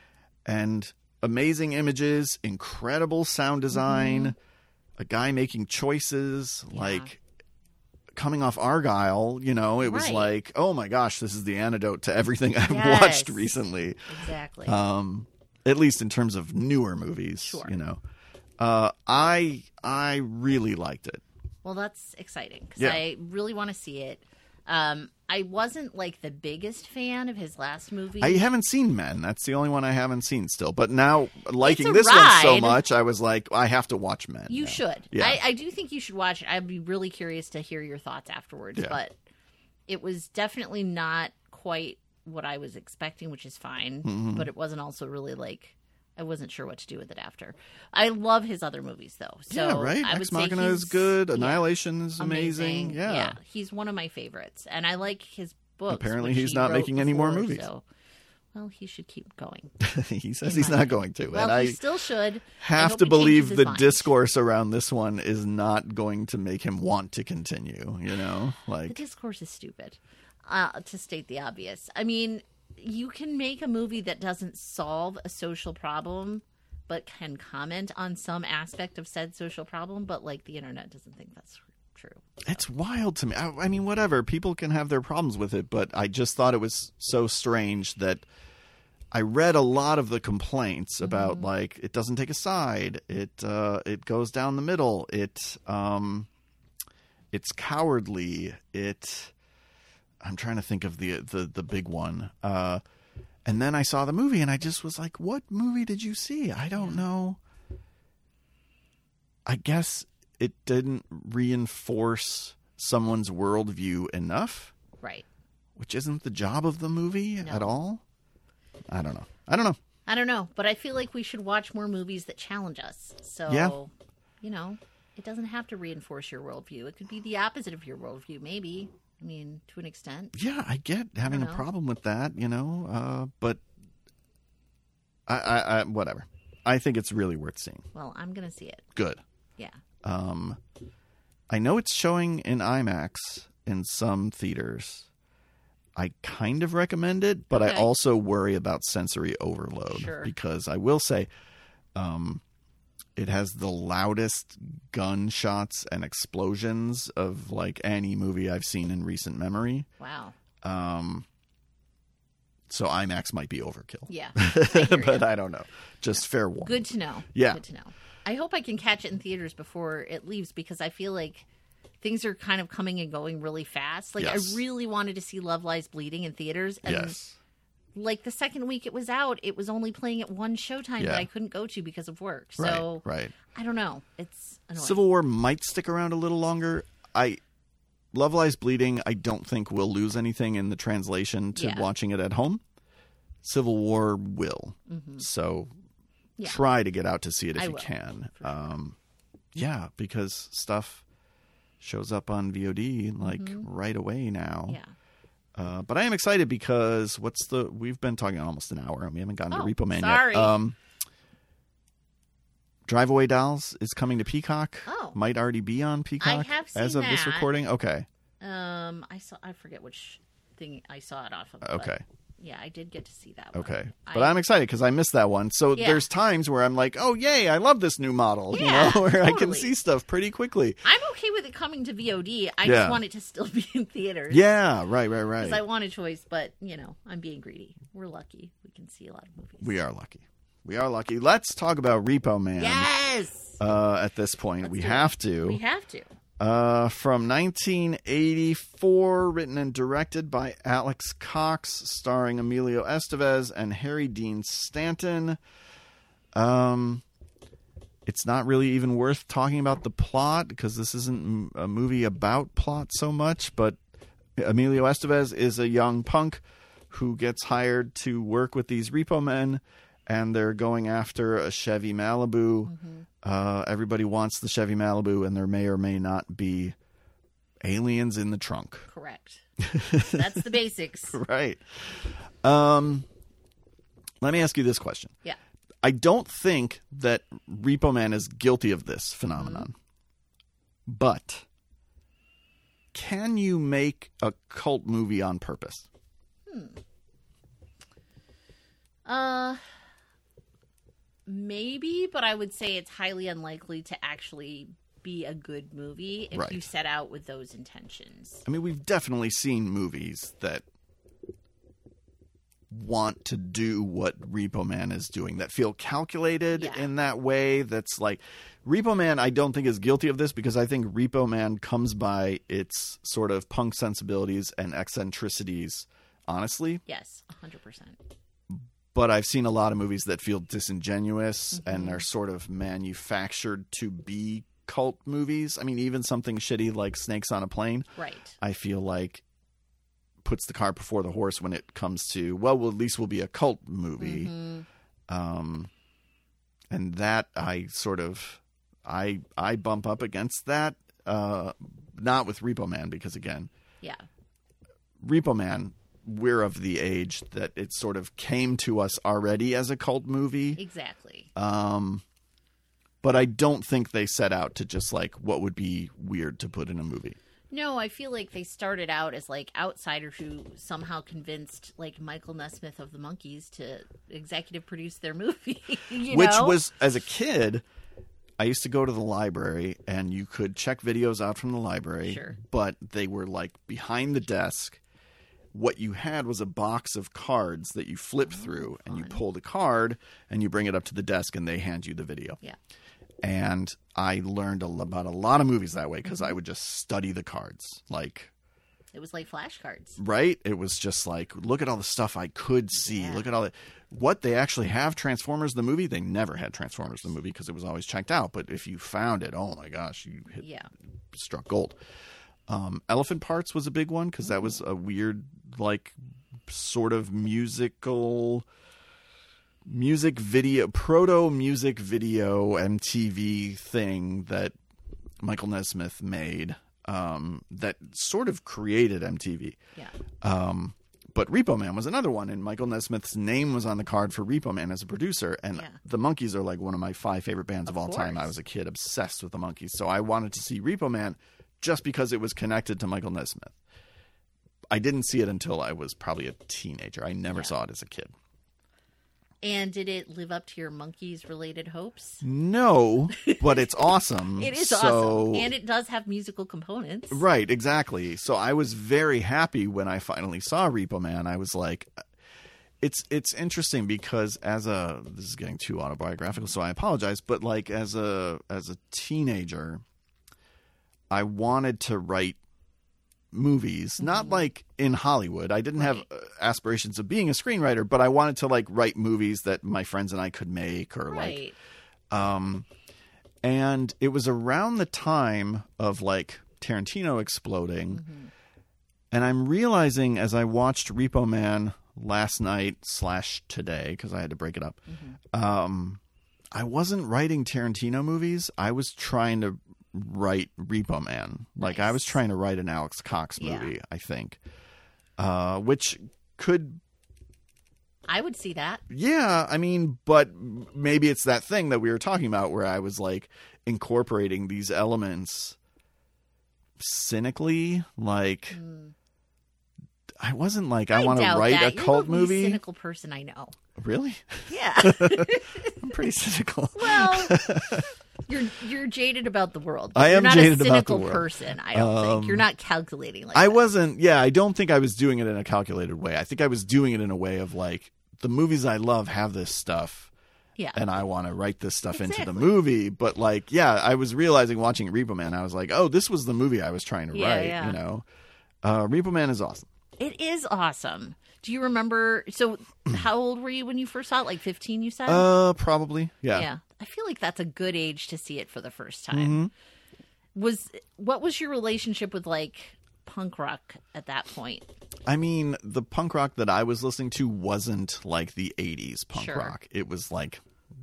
and amazing images, incredible sound design, mm-hmm. a guy making choices yeah. like. Coming off Argyle, you know, it was right. like, oh my gosh, this is the antidote to everything I've yes. watched recently. Exactly. Um, at least in terms of newer movies, sure. you know. Uh, I I really liked it. Well, that's exciting because yeah. I really want to see it. Um, I wasn't like the biggest fan of his last movie. I haven't seen Men. That's the only one I haven't seen still. But now, liking It's a this one so ride. much, I was like, I have to watch Men. You now. should. Yeah. I, I do think you should watch it. I'd be really curious to hear your thoughts afterwards. Yeah. But it was definitely not quite what I was expecting, which is fine. Mm-hmm. But it wasn't also really like, I wasn't sure what to do with it after. I love his other movies, though. So yeah, right? I would Ex say Machina he's- is good. yeah, Annihilation is amazing. amazing. Yeah. Yeah, he's one of my favorites. And I like his books. Apparently which he's he not wrote making any more before, movies. So, well, he should keep going. He says In he's my not opinion. going to. Well, and I he still should. I have hope to he changes believe his the mind. discourse around this one is not going to make him want to continue, you know? The Like, discourse is stupid, uh, to state the obvious. I mean, you can make a movie that doesn't solve a social problem, but can comment on some aspect of said social problem, but, like, the internet doesn't think that's true. it's wild to me. I, I mean, whatever. People can have their problems with it, but I just thought it was so strange that I read a lot of the complaints about, Mm-hmm. like, it doesn't take a side. It uh, it goes down the middle. It um, it's cowardly. It. I'm trying to think of the the the big one. Uh, and then I saw the movie, and I just was like, "What movie did you see?" I don't know. I guess it didn't reinforce someone's worldview enough, Right. which isn't the job of the movie No. at all. I don't know. I don't know. I don't know, but I feel like we should watch more movies that challenge us. So, Yeah. you know, it doesn't have to reinforce your worldview. It could be the opposite of your worldview, maybe. I mean, to an extent. Yeah, I get having a know. problem with that, you know, uh, but I, I, I, whatever. I think it's really worth seeing. Well, I'm going to see it. Good. Yeah. Um, I know it's showing in IMAX in some theaters. I kind of recommend it, but Okay. I also worry about sensory overload Sure. because I will say, um, it has the loudest gunshots and explosions of like any movie I've seen in recent memory. Wow. Um, so IMAX might be overkill. Yeah. I hear But ya. I don't know. Just fair warning. Good to know. Yeah. Good to know. I hope I can catch it in theaters before it leaves because I feel like things are kind of coming and going really fast. Like, Yes. I really wanted to see Love Lies Bleeding in theaters. And Yes. like the second week it was out, it was only playing at one showtime Yeah. that I couldn't go to because of work. Right. So Right. I don't know. It's annoying. Civil War might stick around a little longer. I Love Lies Bleeding, I don't think will lose anything in the translation to Yeah. watching it at home. Civil War will. So Yeah. try to get out to see it if I you will, can. Um, yeah, because stuff shows up on V O D like right away now. Yeah. Uh, but I am excited because what's the we've been talking almost an hour and we haven't gotten Oh, to Repo Man sorry. yet. Um, Drive Away Dolls is coming to Peacock. Oh. Might already be on Peacock have seen as of this that. recording. Okay. Um, I saw. I forget which thing I saw it off of. but Okay. yeah, I did get to see that one. Okay. I, But I'm excited because I missed that one. So Yeah. there's times where I'm like, oh, yay, I love this new model. Yeah, you know, where I can totally. see stuff pretty quickly. I'm okay with it coming to V O D. I Yeah. just want it to still be in theaters. Yeah, right, right, Because I right. want a choice, but, you know, I'm being greedy. We're lucky. We can see a lot of movies. We are lucky. We are lucky. Let's talk about Repo Man. Yes! Uh, at this point, Let's we do it. have to. We have to. Uh, from nineteen eighty-four, written and directed by Alex Cox, starring Emilio Estevez and Harry Dean Stanton. Um, it's not really even worth talking about the plot because this isn't a movie about plot so much, but Emilio Estevez is a young punk who gets hired to work with these repo men, and they're going after a Chevy Malibu. Mm-hmm. Uh, everybody wants the Chevy Malibu, and there may or may not be aliens in the trunk. Correct. That's the basics. Right. Um, let me ask you this question. Yeah. I don't think that Repo Man is guilty of this phenomenon. Mm-hmm. But can you make a cult movie on purpose? Hmm. Uh, maybe, but I would say it's highly unlikely to actually be a good movie if Right. you set out with those intentions. I mean, we've definitely seen movies that want to do what Repo Man is doing, that feel calculated Yeah. in that way. That's like Repo Man, I don't think is guilty of this because I think Repo Man comes by its sort of punk sensibilities and eccentricities, honestly. Yes, one hundred percent. But I've seen a lot of movies that feel disingenuous Mm-hmm. and are sort of manufactured to be cult movies. I mean, even something shitty like Snakes on a Plane, Right. I feel like puts the cart before the horse when it comes to, well, well at least we'll be a cult movie. Mhm. Um, and that I sort of, I I bump up against that. Uh, not with Repo Man because, again, Yeah. Repo Man, we're of the age that it sort of came to us already as a cult movie. Exactly. Um, but I don't think they set out to just like what would be weird to put in a movie. No, I feel like they started out as like outsiders who somehow convinced like Michael Nesmith of the Monkees to executive produce their movie. you Which know? was, as a kid, I used to go to the library and you could check videos out from the library, Sure. but they were like behind the desk. What you had was a box of cards that you flip through and you pull the card and you bring it up to the desk and they hand you the video. Yeah. And I learned a, about a lot of movies that way because I would just study the cards. Like, It was like flashcards. right? It was just like, look at all the stuff I could see. Yeah. Look at all the, what they actually have Transformers the movie. They never had Transformers the movie because it was always checked out. But if you found it, oh my gosh, you hit, Yeah. struck gold. Um, Elephant Parts was a big one because that was a weird, like, sort of musical, music video, proto music video M T V thing that Michael Nesmith made um, that sort of created M T V. Yeah. Um, but Repo Man was another one, and Michael Nesmith's name was on the card for Repo Man as a producer. And Yeah. the Monkees are like one of my five favorite bands of, Of all time. course. I was a kid obsessed with the Monkees, so I wanted to see Repo Man just because it was connected to Michael Nesmith. I didn't see it until I was probably a teenager. I never Yeah. saw it as a kid. And did it live up to your Monkees related hopes? No, but it's awesome. It is so, awesome. And it does have musical components. Right, exactly. So I was very happy when I finally saw Repo Man. I was like, it's it's interesting because as a, this is getting too autobiographical, so I apologize, but like as a as a teenager, I wanted to write movies, not like in Hollywood. I didn't have Right. uh, aspirations of being a screenwriter, but I wanted to like write movies that my friends and I could make or like Right. um, and it was around the time of like Tarantino exploding. And I'm realizing as I watched Repo Man last night slash today, because I had to break it up, um, I wasn't writing Tarantino movies. I was trying to write Repo Man. Like I Nice. was trying to write an Alex Cox Yeah. movie, I think. uh, which could. I would see that. Yeah, I mean, but maybe it's that thing that we were talking about where I was like incorporating these elements cynically. Like, mm. I wasn't like, I, I want to write that. a cult You're the movie. Cynical person I know. Really? Yeah. I'm pretty cynical. Well, you're you're jaded about the world. I am you're not jaded a cynical about the world. person, I don't um, think. You're not calculating like I that. wasn't, yeah, I don't think I was doing it in a calculated way. I think I was doing it in a way of like, the movies I love have this stuff. Yeah. And I want to write this stuff exactly. into the movie. But like, yeah, I was realizing watching Repo Man, I was like, oh, this was the movie I was trying to yeah, write, yeah. you know? Uh, Repo Man is awesome. It is awesome. Do you remember? So, how old were you when you first saw it? Like fifteen, you said? Uh, probably. Yeah. Yeah. I feel like that's a good age to see it for the first time. Mm-hmm. Was what was your relationship with like punk rock at that point? I mean, the punk rock that I was listening to wasn't like the eighties punk Sure. rock. It was like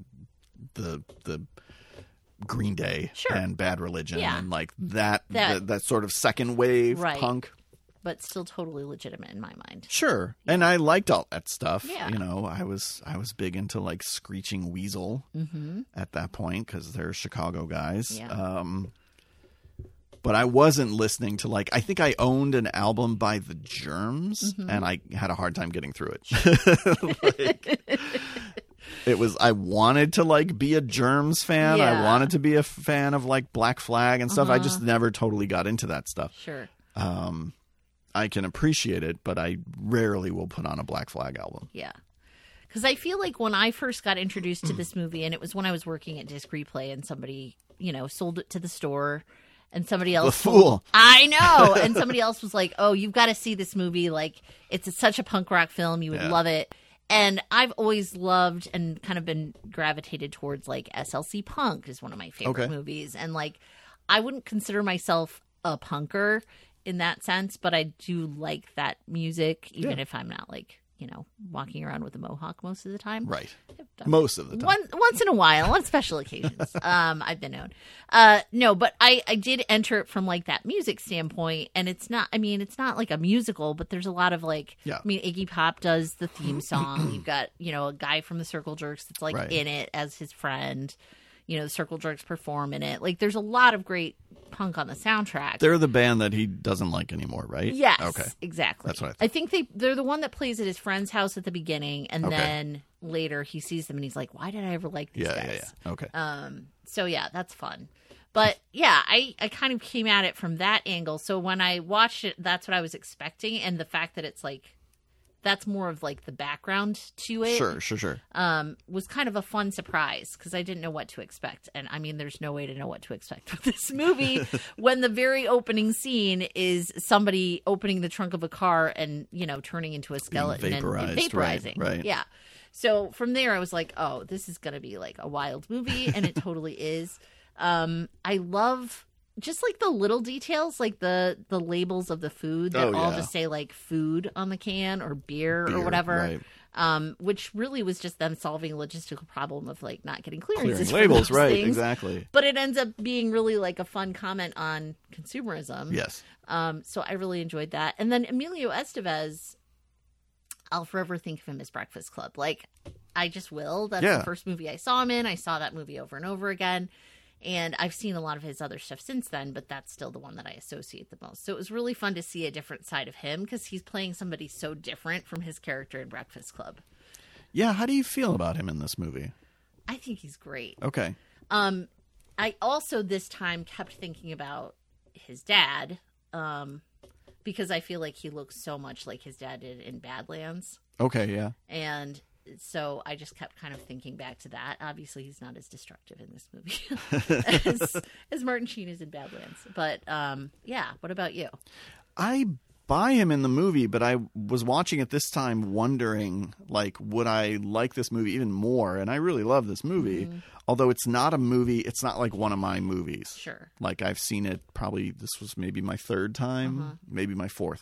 the the Green Day Sure. and Bad Religion Yeah. and like that That- that, that sort of second wave Right. punk. But still totally legitimate in my mind. Sure. And I liked all that stuff. Yeah. You know, I was I was big into like Screeching Weasel Mm-hmm. at that point because they're Chicago guys. Yeah. Um, but I wasn't listening to like, I think I owned an album by The Germs Mm-hmm. and I had a hard time getting through it. Like, it was, I wanted to like be a Germs fan. Yeah. I wanted to be a fan of like Black Flag and stuff. I Uh-huh. just never totally got into that stuff. Sure. Um, I can appreciate it, but I rarely will put on a Black Flag album. Yeah. Because I feel like when I first got introduced to this movie, and it was when I was working at Disc Replay, and somebody, you know, sold it to the store, and somebody else. The fool. Told, I know. And somebody else was like, oh, you've got to see this movie. Like, it's a, such a punk rock film. You would Yeah. love it. And I've always loved and kind of been gravitated towards, like, S L C Punk is one of my favorite Okay. movies. And, like, I wouldn't consider myself a punker in that sense, but I do like that music, even Yeah. if I'm not like, you know, walking around with a mohawk most of the time. Right. I've done Most of the time. One, once in a while, on special occasions. um, I've been known. Uh, no, but I, I did enter it from like that music standpoint, and it's not, I mean, it's not like a musical, but there's a lot of like, Yeah. I mean, Iggy Pop does the theme song. You've got, you know, a guy from the Circle Jerks that's like Right. in it as his friend. You know, the Circle Jerks perform in it. Like, there's a lot of great punk on the soundtrack. They're the band that he doesn't like anymore, right? Yes. Okay. Exactly. That's what I thought. I think they they're the one that plays at his friend's house at the beginning, and Okay. then later he sees them and he's like, "Why did I ever like these Yeah, yeah, guys?" yeah. Okay. Um. So yeah, that's fun. But yeah, I I kind of came at it from that angle. So when I watched it, that's what I was expecting, and the fact that it's like that's more of like the background to it. Sure, sure, sure. Um, was kind of a fun surprise because I didn't know what to expect. And I mean, there's no way to know what to expect with this movie when the very opening scene is somebody opening the trunk of a car and, you know, turning into a skeleton and, vaporized, and vaporizing. right, right. Yeah. So from there, I was like, oh, this is going to be like a wild movie. And it totally is. Um, I love just like the little details, like the the labels of the food that Oh, all yeah. just say like food on the can or beer, Beer, or whatever. right. Um, which really was just them solving a logistical problem of like not getting clearances Clearing for labels, those right, things. exactly. But it ends up being really like a fun comment on consumerism. Yes. Um, so I really enjoyed that. And then Emilio Estevez, I'll forever think of him as Breakfast Club. Like, I just will. That's Yeah. the first movie I saw him in. I saw that movie over and over again. And I've seen a lot of his other stuff since then, but that's still the one that I associate the most. So it was really fun to see a different side of him because he's playing somebody so different from his character in Breakfast Club. Yeah, how do you feel about him in this movie? I think he's great. Okay. Um, I also this time kept thinking about his dad, um, because I feel like he looks so much like his dad did in Badlands, Okay, yeah. and so I just kept kind of thinking back to that. Obviously, he's not as destructive in this movie as, as Martin Sheen is in Badlands, but um, yeah. What about you? I buy him in the movie, but I was watching it this time wondering, like, would I like this movie even more? And I really love this movie. Mm-hmm. Although it's not a movie, it's not like one of my movies. Sure. Like, I've seen it probably, this was maybe my third time, Uh-huh. maybe my fourth.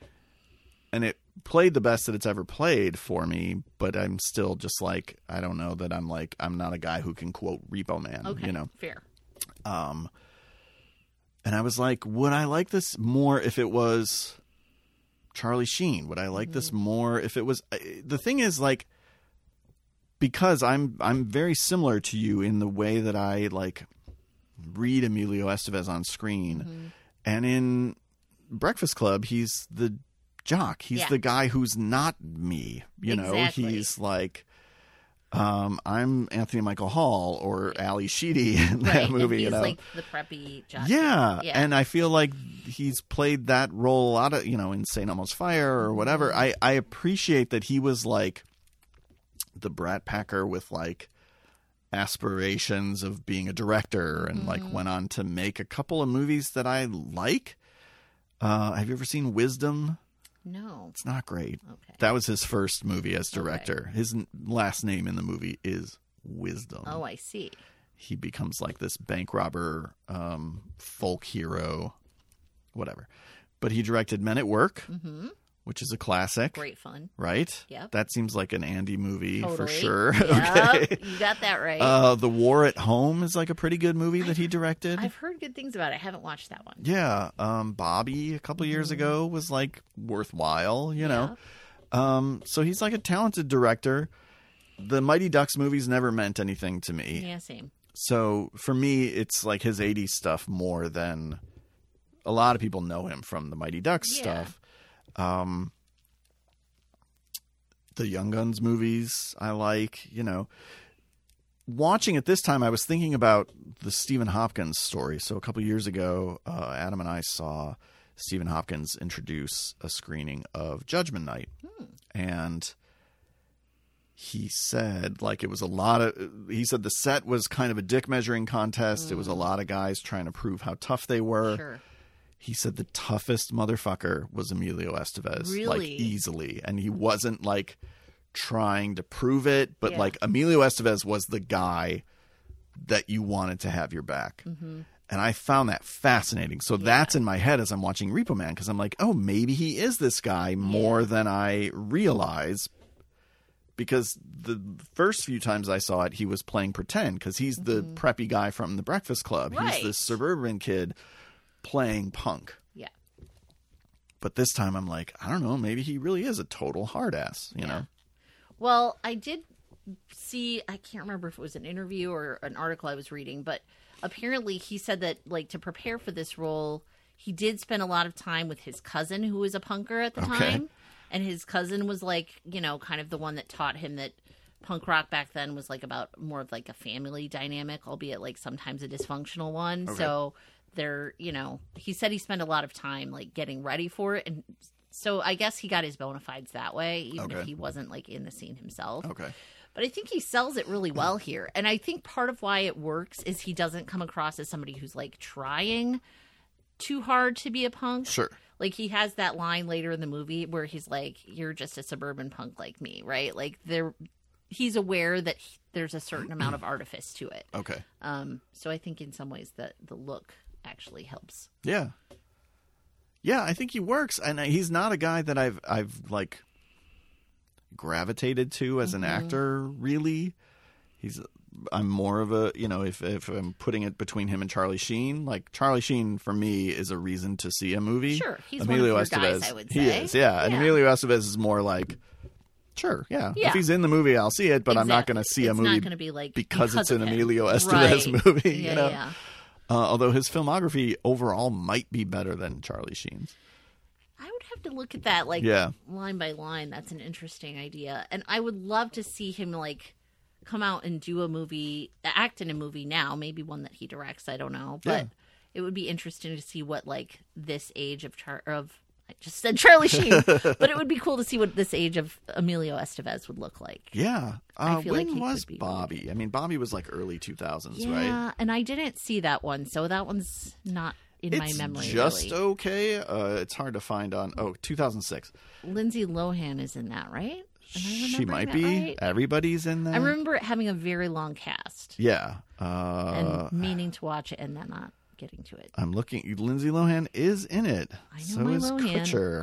And it played the best that it's ever played for me, but I'm still just like, I don't know that I'm like, I'm not a guy who can quote Repo Man, Okay, you know? fair. Um, and I was like, would I like this more if it was Charlie Sheen? Would I like mm-hmm. this more if it was? The thing is, like, because I'm I'm very similar to you in the way that I like read Emilio Estevez on screen, mm-hmm. and in Breakfast Club, he's the jock. He's yeah. the guy who's not me. You know, exactly. he's like. Um, I'm Anthony Michael Hall or Ali Sheedy in that right. movie. And he's you know, like the preppy jock. Yeah. yeah, and I feel like he's played that role a lot of, you know, in Saint Elmo's Fire or whatever. I I appreciate that he was like the brat packer with like aspirations of being a director and mm-hmm. like went on to make a couple of movies that I like. Uh, have you ever seen Wisdom? No. It's not great. Okay. That was his first movie as director. Okay. His n- last name in the movie is Wisdom. Oh, I see. He becomes like this bank robber, um, folk hero, whatever. But he directed Men at Work, mm-hmm. which is a classic. Great fun. Right? Yep. That seems like an Andy movie totally. for sure. Yep. Okay. You got that right. Uh, The War at Home is like a pretty good movie that I've, he directed. I've heard good things about it. I haven't watched that one. Yeah. Um, Bobby a couple mm-hmm. years ago was like worthwhile, you know. Yeah. Um, so he's like a talented director. The Mighty Ducks movies never meant anything to me. Yeah, same. So for me, it's like his eighties stuff more than a lot of people know him from the Mighty Ducks yeah. stuff. Um, the Young Guns movies I like, you know. Watching it this time, I was thinking about the Stephen Hopkins story. So a couple years ago, uh, Adam and I saw Stephen Hopkins introduce a screening of Judgment Night. Hmm. And he said, like, it was a lot of, he said the set was kind of a dick measuring contest. Mm. It was a lot of guys trying to prove how tough they were. Sure. He said the toughest motherfucker was Emilio Estevez. Really? Like, easily. And he wasn't, like, trying to prove it, but, yeah. like, Emilio Estevez was the guy that you wanted to have your back. Mm-hmm. And I found that fascinating. So yeah. that's in my head as I'm watching Repo Man, because I'm like, oh, maybe he is this guy more yeah. than I realize. Because the first few times I saw it, he was playing pretend, because he's mm-hmm. the preppy guy from the Breakfast Club. Right. He's this suburban kid playing punk. Yeah. But this time I'm like, I don't know, maybe he really is a total hard ass, you yeah. know? Well, I did see, I can't remember if it was an interview or an article I was reading, but apparently he said that, like, to prepare for this role, he did spend a lot of time with his cousin, who was a punker at the Okay. time. And his cousin was, like, you know, kind of the one that taught him that punk rock back then was, like, about more of, like, a family dynamic, albeit, like, sometimes a dysfunctional one. Okay. So they're, you know, he said he spent a lot of time, like, getting ready for it. And so I guess he got his bona fides that way, even Okay. if he wasn't, like, in the scene himself. Okay. But I think he sells it really well here. And I think part of why it works is he doesn't come across as somebody who's, like, trying too hard to be a punk. Sure. Like, he has that line later in the movie where he's like, you're just a suburban punk like me, right? Like, there, he's aware that he, there's a certain amount of artifice to it. Okay. Um, so I think in some ways that the look actually helps. Yeah. Yeah, I think he works. And he's not a guy that I've, I've like, gravitated to as an Mm-hmm. actor, really. He's... I'm more of a, you know, if if I'm putting it between him and Charlie Sheen, like Charlie Sheen for me is a reason to see a movie. Sure, he's Emilio one of your Estevez, guys, I would he say. is, yeah. And Yeah. Emilio Estevez is more like, sure, yeah. Yeah. If he's in the movie, I'll see it, but I'm not Exactly. going to see a It's movie not gonna be like because, because it's an of him. Emilio Estevez Right. movie. Yeah, you know, yeah. uh, although his filmography overall might be better than Charlie Sheen's. I would have to look at that, like, Yeah. line by line. That's an interesting idea. And I would love to see him, like, come out and do a movie, act in a movie now, maybe one that he directs, I don't know. But Yeah. it would be interesting to see what, like, this age of, Char- of I just said Charlie Sheen, but it would be cool to see what this age of Emilio Estevez would look like. Yeah. Uh, I feel when like he was could be Bobby? I mean, Bobby was like early two thousands, Yeah, right? and I didn't see that one, so that one's not in It's my memory, just really. okay. Uh, it's hard to find on, oh, two thousand six. Lindsay Lohan is in that, right? Am I She remembering might that be. right? Everybody's in there. I remember it having a very long cast. Yeah. Uh, and meaning to watch it and then not getting to it. I'm looking. Lindsay Lohan is in it. I know so my is Lohan. Kutcher.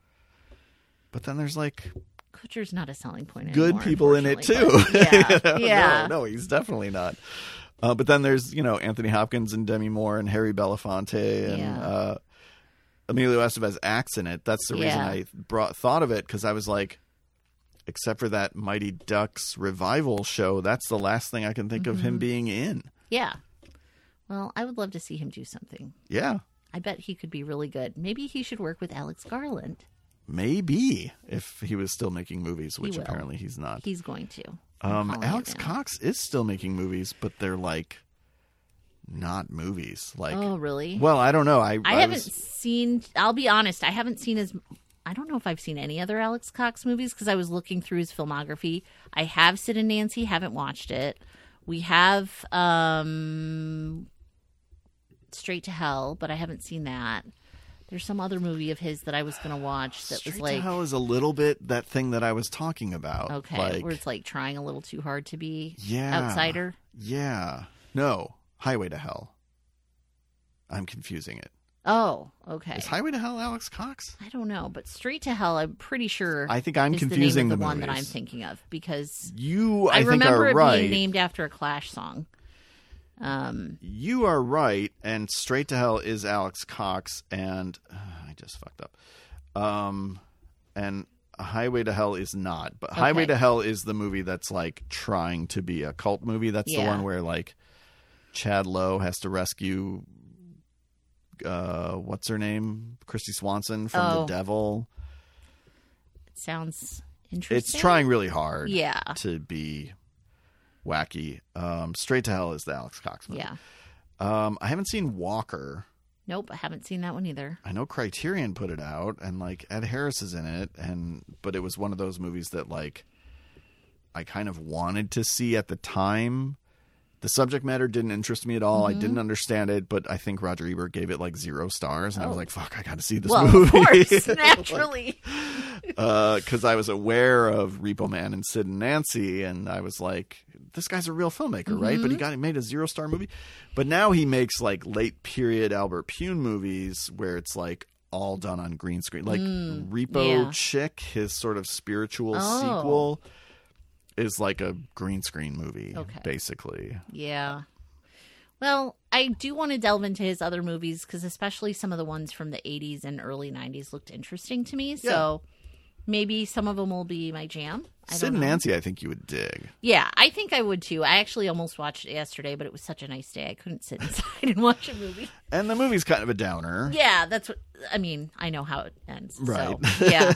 But then there's like Kutcher's not a selling point good anymore, people in it too. unfortunately, but Yeah, You know, yeah. No, no, he's definitely not. Uh, but then there's, you know, Anthony Hopkins and Demi Moore and Harry Belafonte and Yeah. uh, Emilio Estevez acts in it. That's the reason Yeah. I brought thought of it, because I was like, except for that Mighty Ducks revival show, that's the last thing I can think of him being in. Yeah. Well, I would love to see him do something. Yeah, I bet he could be really good. Maybe he should work with Alex Garland. maybe if he was still making movies, which will. apparently he's not. He's going to. I'm Um, calling it Alex now. Cox is still making movies, but they're like not movies. Like, Oh, really? well, I don't know. I I, I haven't was- seen. I'll be honest. I haven't seen his. I don't know if I've seen any other Alex Cox movies because I was looking through his filmography. I have Sid and Nancy. Haven't watched it. We have um, Straight to Hell, but I haven't seen that. There's some other movie of his that I was going to watch that Straight was to like Hell is a little bit that thing that I was talking about. okay, like, where it's like trying a little too hard to be yeah, outsider. Yeah, no, Highway to Hell. I'm confusing it. Oh, okay. Is Highway to Hell Alex Cox? I don't know, but Straight to Hell, I'm pretty sure. I think I'm is confusing the, the, name of the, one that I'm movies. thinking of because You, I, I, think, remember are it right. being named after a Clash song. Um, You are right, and Straight to Hell is Alex Cox, and uh, I just fucked up. Um, and Highway to Hell is not, but Highway Okay. to Hell is the movie that's like trying to be a cult movie. That's the Yeah. one where like Chad Lowe has to rescue uh, what's her name, Christy Swanson from Oh. The Devil. it sounds interesting. It's trying really hard, Yeah. to be wacky. Um, Straight to Hell is the Alex Cox movie. Yeah. Um, I haven't seen Walker. Nope, I haven't seen that one either. I know Criterion put it out, and like Ed Harris is in it, and but it was one of those movies that like I kind of wanted to see at the time. The subject matter didn't interest me at all. Mm-hmm. I didn't understand it, but I think Roger Ebert gave it like zero stars, and I was Oh. like, "Fuck, I got to see this Well, movie." of course, naturally. because I was aware of Repo Man and Sid and Nancy, and I was like, "This guy's a real filmmaker, right?" Mm-hmm. But he got he made a zero star movie. But now he makes like late period Albert Pune movies where it's like all done on green screen, like Repo yeah. Chick, his sort of spiritual Oh. sequel, is like a green screen movie, Okay. basically. Yeah. Well, I do want to delve into his other movies because especially some of the ones from the eighties and early nineties looked interesting to me. So maybe some of them will be my jam. I Sid don't and know. Nancy, I think you would dig. Yeah, I think I would too. I actually almost watched it yesterday, but it was such a nice day. I couldn't sit inside and watch a movie. And the movie's kind of a downer. Yeah, that's what I mean. I know how it ends. Right. So, yeah.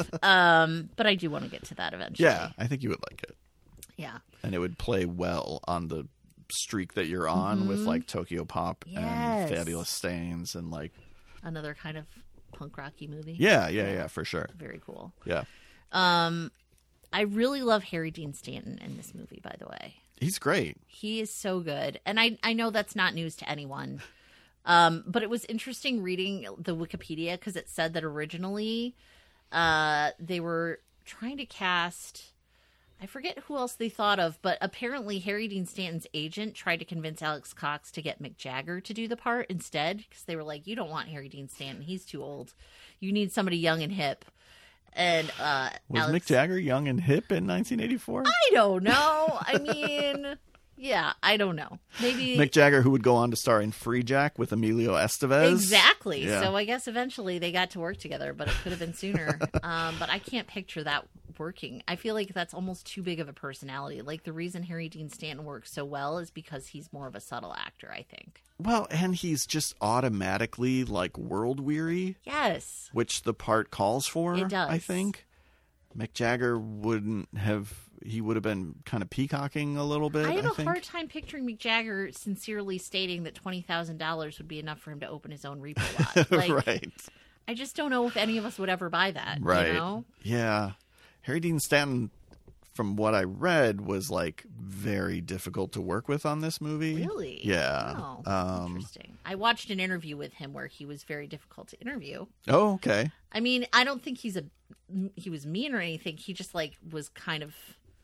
um, but I do want to get to that eventually. Yeah, I think you would like it. Yeah. And it would play well on the streak that you're on with like Tokyo Pop Yes. and Fabulous Stains and like Another kind of punk rocky movie. yeah, yeah, yeah, for sure. Very cool. Yeah. Um, I really love Harry Dean Stanton in this movie, by the way. He's great. He is so good. And I, I know that's not news to anyone. Um, but it was interesting reading the Wikipedia because it said that originally uh, they were trying to cast, I forget who else they thought of, but apparently Harry Dean Stanton's agent tried to convince Alex Cox to get Mick Jagger to do the part instead because they were like, you don't want Harry Dean Stanton. He's too old. You need somebody young and hip. And uh, Was Alex, Mick Jagger young and hip in nineteen eighty-four? I don't know. I mean, yeah, I don't know. Maybe Mick Jagger, who would go on to star in Free Jack with Emilio Estevez. exactly. Yeah. So I guess eventually they got to work together, but it could have been sooner. um, but I can't picture that working. I feel like that's almost too big of a personality. Like the reason Harry Dean Stanton works so well is because he's more of a subtle actor, I think. Well, and he's just automatically like world weary, Yes. which the part calls for. It does. I think Mick Jagger wouldn't have. He would have been kind of peacocking a little bit. I have I a think. hard time picturing Mick Jagger sincerely stating that twenty thousand dollars would be enough for him to open his own repo lot. Like, right. I just don't know if any of us would ever buy that. Right. You know? Yeah. Harry Dean Stanton, from what I read, was like very difficult to work with on this movie. Really? Yeah. Oh, Um, interesting. I watched an interview with him where he was very difficult to interview. oh, okay. I mean, I don't think he's a he was mean or anything. He just like was kind of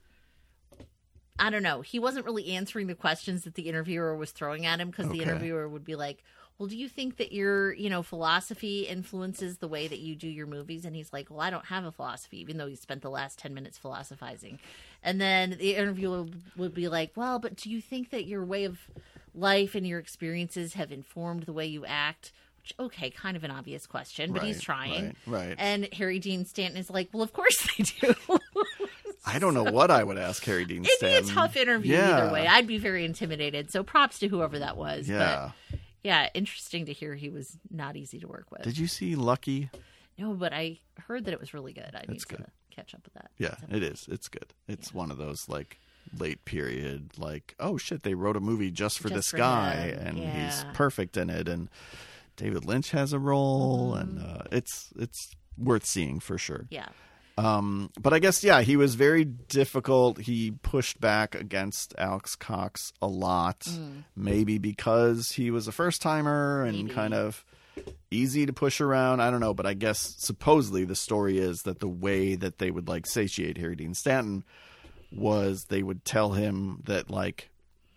I don't know. He wasn't really answering the questions that the interviewer was throwing at him because the Okay. interviewer would be like, "Well, do you think that your, you know, philosophy influences the way that you do your movies?" And he's like, "Well, I don't have a philosophy," even though he spent the last ten minutes philosophizing. And then the interviewer would be like, "Well, but do you think that your way of life and your experiences have informed the way you act?" which, okay, kind of an obvious question, but Right, he's trying. right, right. And Harry Dean Stanton is like, well, of course they do. I don't know what I would ask Harry Dean It'd Stanton. be a tough interview Yeah. either way. I'd be very intimidated. So props to whoever that was. Yeah. But yeah, interesting to hear he was not easy to work with. Did you see Lucky? No, but I heard that it was really good. I need It's to good. catch up with that. Yeah, it is. It's good. It's one of those like late period, like, oh shit, they wrote a movie just for Just this for guy, him. and Yeah. he's perfect in it, and David Lynch has a role, Mm-hmm. and uh, it's it's worth seeing for sure. Yeah. Um, but I guess yeah, he was very difficult. He pushed back against Alex Cox a lot, Mm. maybe because he was a first timer and Maybe. kind of easy to push around. I don't know, but I guess supposedly the story is that the way that they would like satiate Harry Dean Stanton was they would tell him that like,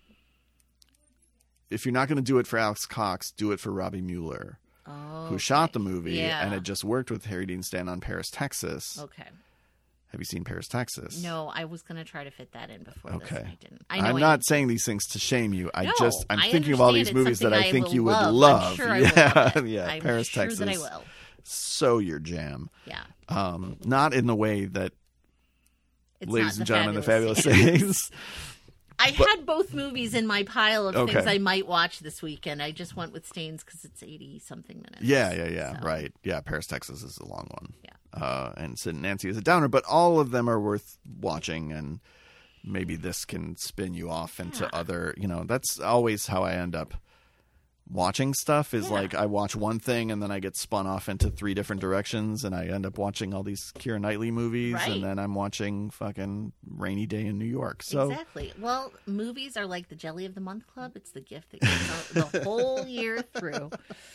if you're not going to do it for Alex Cox, do it for Robbie Mueller, Oh, who shot the movie Yeah. and had just worked with Harry Dean Stanton on Paris, Texas. okay. Have you seen Paris, Texas? No, I was going to try to fit that in before this, Okay. and I didn't. I know I'm I not saying these things to shame you. I No, just I'm I thinking of all these understand. movies It's that I something think I you will would love. love. I'm sure I yeah, will love it. yeah. I'm Paris, sure Texas. that I will. So your jam. Yeah. Um, not in the way that, It's ladies not and gentlemen, the Fabulous Fabulous Saints. Saints. I had both movies in my pile of Okay. things I might watch this weekend. I just went with Stains because it's eighty something minutes. Yeah, yeah, yeah. So, Right. Yeah, Paris, Texas is a long one. Yeah. Uh, and Sid and Nancy is a downer, but all of them are worth watching, and maybe this can spin you off into Yeah. other, you know, that's always how I end up watching stuff is Yeah. like I watch one thing and then I get spun off into three different directions, and I end up watching all these Keira Knightley movies, Right. and then I'm watching fucking Rainy Day in New York. So Exactly. Well, movies are like the Jelly of the Month Club. It's the gift that goes out the whole year through.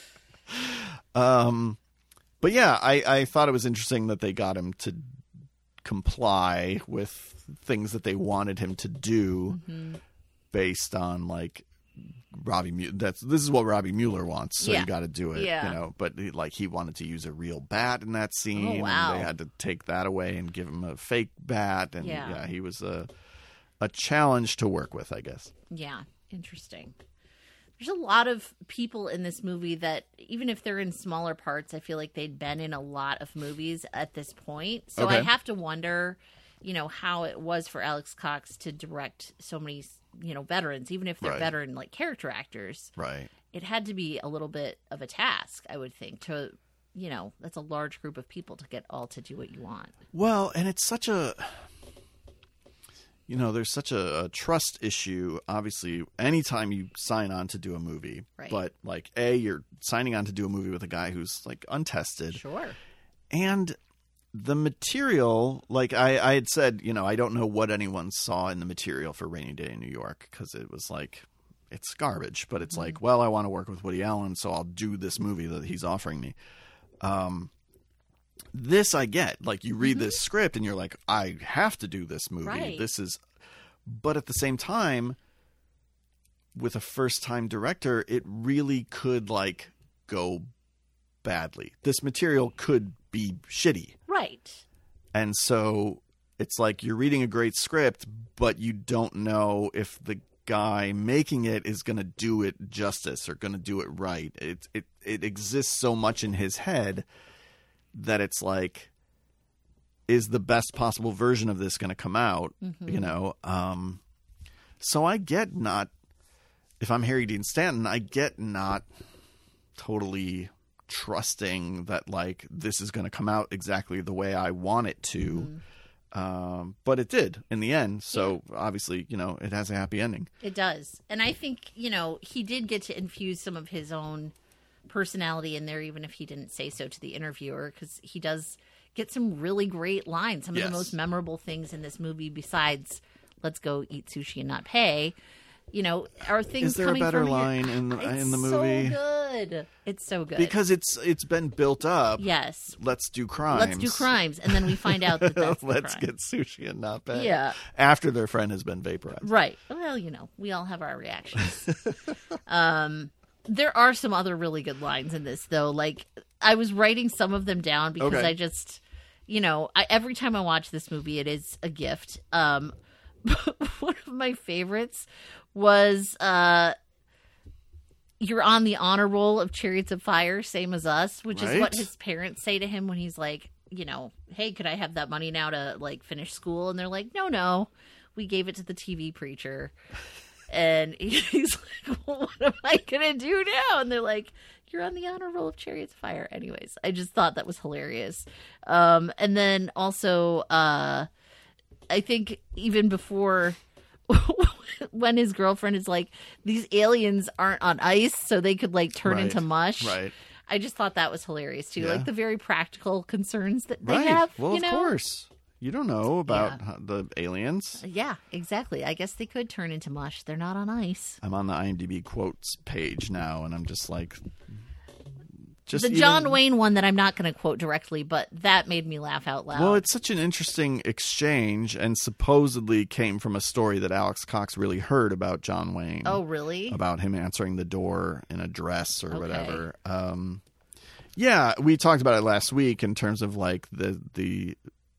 Um, but yeah, I, I thought it was interesting that they got him to comply with things that they wanted him to do Mm-hmm. based on like Robbie Mueller. That's this is what Robbie Mueller wants, so Yeah. you got to do it. Yeah. You know, but he, like he wanted to use a real bat in that scene, Oh, wow. and they had to take that away and give him a fake bat, and Yeah. yeah, he was a a challenge to work with, I guess. Yeah, interesting. There's a lot of people in this movie that, even if they're in smaller parts, I feel like they'd been in a lot of movies at this point. So I Okay. have to wonder, you know, how it was for Alex Cox to direct so many, you know, veterans, even if they're Right. veteran like character actors. Right. It had to be a little bit of a task, I would think, to, you know, that's a large group of people to get all to do what you want. Well, and it's such a, you know, there's such a, a trust issue. Obviously, anytime you sign on to do a movie, Right. but like, A, you're signing on to do a movie with a guy who's like untested. Sure. And the material, like I, I had said, you know, I don't know what anyone saw in the material for Rainy Day in New York, because it was like, it's garbage, but it's like, well, I want to work with Woody Allen, so I'll do this movie that he's offering me. Um, this I get. Like, you read this script and you're like, I have to do this movie. Right. This is, but at the same time, with a first time director, it really could like go badly. This material could be shitty. Right. And so it's like you're reading a great script, but you don't know if the guy making it is going to do it justice or going to do it right. It, it it exists so much in his head that it's like, is the best possible version of this going to come out? Mm-hmm. You know? Um, so I get not, if I'm Harry Dean Stanton, I get not totally trusting that like this is going to come out exactly the way I want it to. Mm-hmm. Um, but it did in the end. So obviously, you know, it has a happy ending. It does. And I think, you know, he did get to infuse some of his own personality in there, even if he didn't say so to the interviewer, because he does get some really great lines. Some Yes. of the most memorable things in this movie, besides "Let's go eat sushi and not pay," you know, are things. Is there a coming better from your- line in the, It's in the movie? So good. It's so good Because it's it's been built up. yes. Let's do crimes. Let's do crimes, and then we find out that that's the Let's crime. get sushi and not pay. Yeah. After their friend has been vaporized. Right. Well, you know, we all have our reactions. um, there are some other really good lines in this, though. Like, I was writing some of them down because Okay. I just, you know, I, every time I watch this movie, it is a gift. Um, one of my favorites was uh, you're on the honor roll of Chariots of Fire, same as us, which Right. is what his parents say to him when he's like, you know, hey, could I have that money now to like finish school? And they're like, no, no, we gave it to the T V preacher. And he's like, well, what am I going to do now? And they're like, you're on the honor roll of Chariots of Fire. Anyways, I just thought that was hilarious. Um, and then also, uh, I think even before when his girlfriend is like, these aliens aren't on ice, so they could like turn Right. into mush. Right. I just thought that was hilarious too. Yeah. Like the very practical concerns that they Right. have. Well, you of know? course. You don't know about Yeah. how- the aliens. Yeah, exactly. I guess they could turn into mush. They're not on ice. I'm on the IMDb quotes page now, and I'm just like, just The even- John Wayne one that I'm not going to quote directly, but that made me laugh out loud. Well, it's such an interesting exchange, and supposedly came from a story that Alex Cox really heard about John Wayne. oh, really? About him answering the door in a dress or Okay. whatever. Um, yeah, we talked about it last week in terms of like the the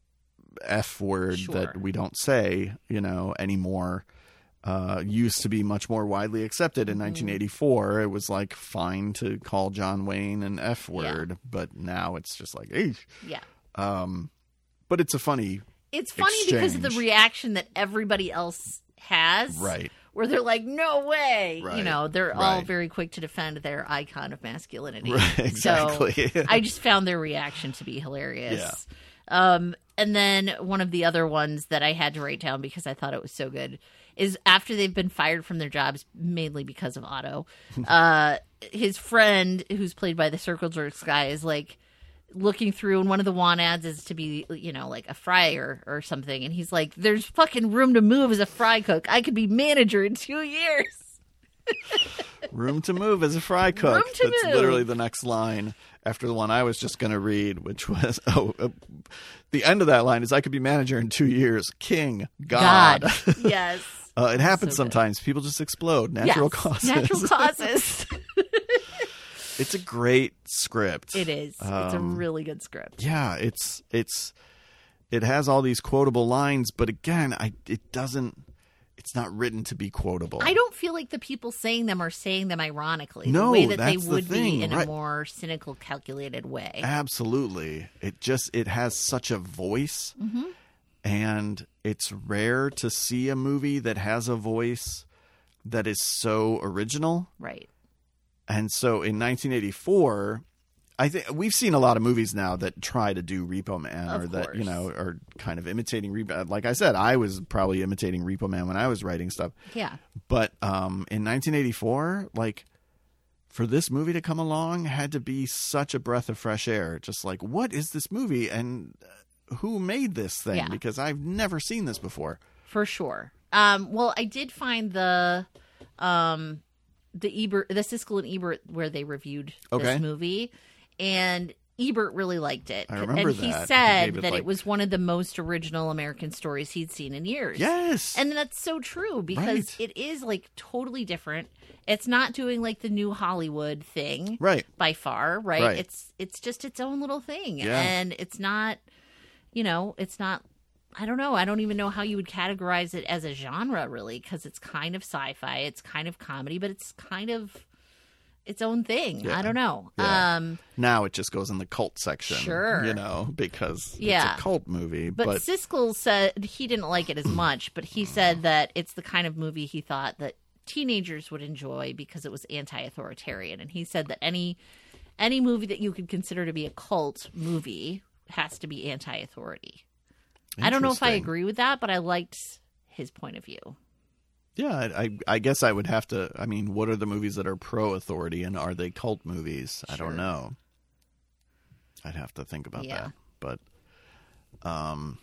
F word Sure. that we don't say, you know, anymore. Uh, used to be much more widely accepted Mm-hmm. in nineteen eighty-four. It was like fine to call John Wayne an F word, but now it's just like, eesh. Yeah. Um, but it's a funny, It's funny because of the exchange. reaction that everybody else has. right? Where they're like, no way. You Right. know, they're all Right. very quick to defend their icon of masculinity. Right, exactly. So I just found their reaction to be hilarious. Um, and then one of the other ones that I had to write down because I thought it was so good is after they've been fired from their jobs, mainly because of Otto, uh, his friend, who's played by the Circle Jerks guy, is like looking through, and one of the want ads is to be, you know, like a fryer or something. And he's like, there's fucking room to move as a fry cook. I could be manager in two years. Room to move as a fry cook. Room to That's move. literally the next line after the one I was just going to read, which was, oh, uh, the end of that line is, I could be manager in two years. King, God. God. Yes. uh, it happens So good. sometimes. People just explode. Natural Yes. causes. Natural causes. It's a great script. It is. It's a Um, really good script. Yeah, it's it's it has all these quotable lines, but again, I it doesn't. It's not written to be quotable. I don't feel like the people saying them are saying them ironically. No, the way that they that's the would thing, be in right. a more cynical, calculated way. Absolutely. It just it has such a voice, Mm-hmm. and it's rare to see a movie that has a voice that is so original. Right. And so in nineteen eighty-four, I think we've seen a lot of movies now that try to do Repo Man, Of or that, you course. know, are kind of imitating Repo. Like I said, I was probably imitating Repo Man when I was writing stuff. Yeah. But um, in nineteen eighty-four, like, for this movie to come along had to be such a breath of fresh air. Just like, what is this movie, and uh, who made this thing? Yeah. Because I've never seen this before. For sure. Um, well, I did find the um, the Ebert, the Siskel and Ebert, where they reviewed Okay. this movie, and Ebert really liked it. I remember and he that. He said gave it, that like- it was one of the most original American stories he'd seen in years. Yes. And that's so true because Right. it is like totally different. It's not doing like the new Hollywood thing. Right. By far, right? Right. It's it's just its own little thing. Yeah. And it's not, you know, it's not I don't know. I don't even know how you would categorize it as a genre really, because it's kind of sci-fi, it's kind of comedy, but it's kind of its own thing. Yeah. I don't know. Yeah. Um Now it just goes in the cult section. Sure. You know, because Yeah. it's a cult movie. But, But, Siskel said he didn't like it as much, but he said that it's the kind of movie he thought that teenagers would enjoy because it was anti-authoritarian. And he said that any any movie that you could consider to be a cult movie has to be anti-authority. I don't know if I Interesting. agree with that, but I liked his point of view. Yeah, I, I I guess I would have to. I mean, what are the movies that are pro-authority, and are they cult movies? I Sure. don't know. I'd have to think about Yeah. that. But um,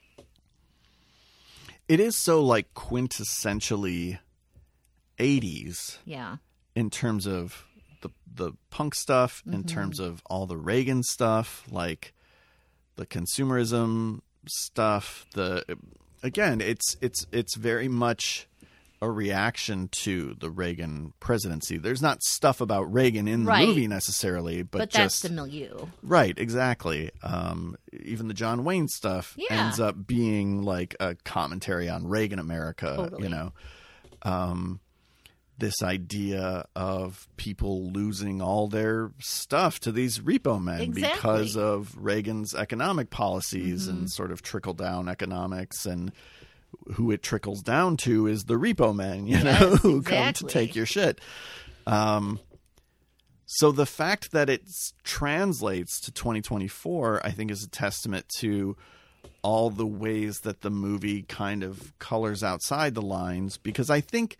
it is so like quintessentially eighties Yeah. in terms of the the punk stuff, Mm-hmm. in terms of all the Reagan stuff, like the consumerism stuff. The again, it's it's it's very much a reaction to the Reagan presidency. There's not stuff about Reagan in the Right. movie necessarily, but, But, that's just the milieu. right, exactly. Um, even the John Wayne stuff Yeah. ends up being like a commentary on Reagan America. Totally. You know. Um, this idea of people losing all their stuff to these repo men Exactly. because of Reagan's economic policies Mm-hmm. and sort of trickle-down economics, and who it trickles down to is the repo men, you Yes, know, who come to exactly. take your shit. Um, so the fact that it translates to twenty twenty-four, I think, is a testament to all the ways that the movie kind of colors outside the lines, because I think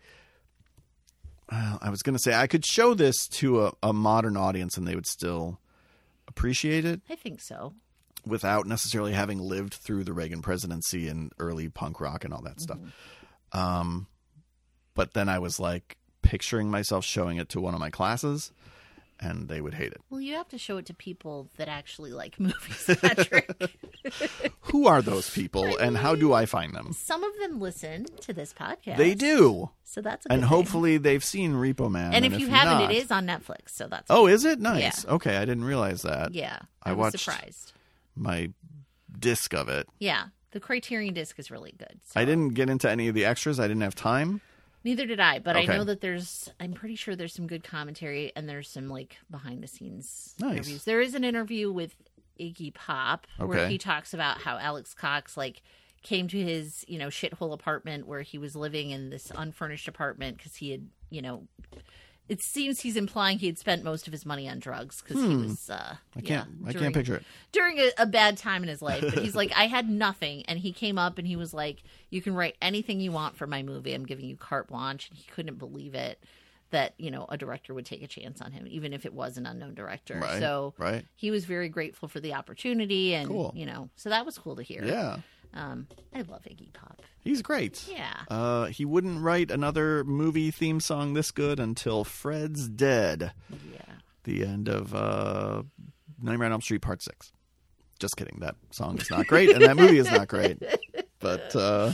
well, I was going to say I could show this to a, a modern audience and they would still appreciate it I think so. without necessarily having lived through the Reagan presidency and early punk rock and all that stuff. Um, but then I was like picturing myself showing it to one of my classes and they would hate it. Well, you have to show it to people that actually like movies, Patrick. Who are those people and how do I find them? Some of them listen to this podcast. They do. So that's a good And thing. hopefully they've seen Repo Man. And if you haven't, not- it is on Netflix. So that's Oh, is it? Nice. Yeah. Okay, I didn't realize that. yeah. I I, was watched- surprised. My disc of it. Yeah, the Criterion disc is really good. So. I didn't get into any of the extras. I didn't have time. Neither did I, but Okay. I know that there's. I'm pretty sure there's some good commentary and there's some like behind the scenes Nice. interviews. There is an interview with Iggy Pop where Okay. he talks about how Alex Cox like came to his you know shithole apartment where he was living in this unfurnished apartment because he had you know. It seems he's implying he had spent most of his money on drugs because he was. Uh, I can't. yeah, I during- can't picture it. during a, a bad time in his life. But he's like, I had nothing. And he came up and he was like, you can write anything you want for my movie. I'm giving you carte blanche. And he couldn't believe it that, you know, a director would take a chance on him, even if it was an unknown director. Right, So right. he was very grateful for the opportunity. And, Cool. you know, so that was cool to hear. Yeah, Um, I love Iggy Pop. he's great. Yeah. Uh, he wouldn't write another movie theme song this good until Fred's Dead, Yeah. the end of uh, Nightmare on Elm Street Part Six. Just kidding. That song is not great, and that movie is not great. But uh,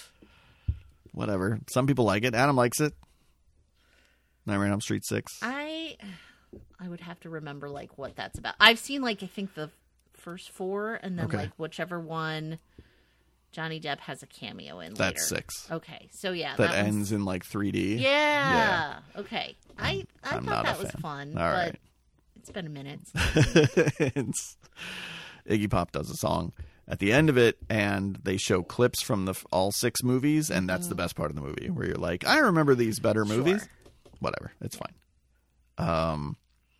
whatever. Some people like it. Adam likes it. Nightmare on Elm Street Six. I, I would have to remember like what that's about. I've seen like, I think the first four and then Okay. like whichever one Johnny Depp has a cameo in later. That's six. Okay, so yeah, That, one's- ends in like three D. Yeah. Okay. I I I'm thought not a that was fan. fun, All but right. it's been a minute. It's, Iggy Pop does a song at the end of it, and they show clips from the f- all six movies, and that's the best part of the movie, where you're like, I remember these better movies. Sure. Whatever, it's fine. Um,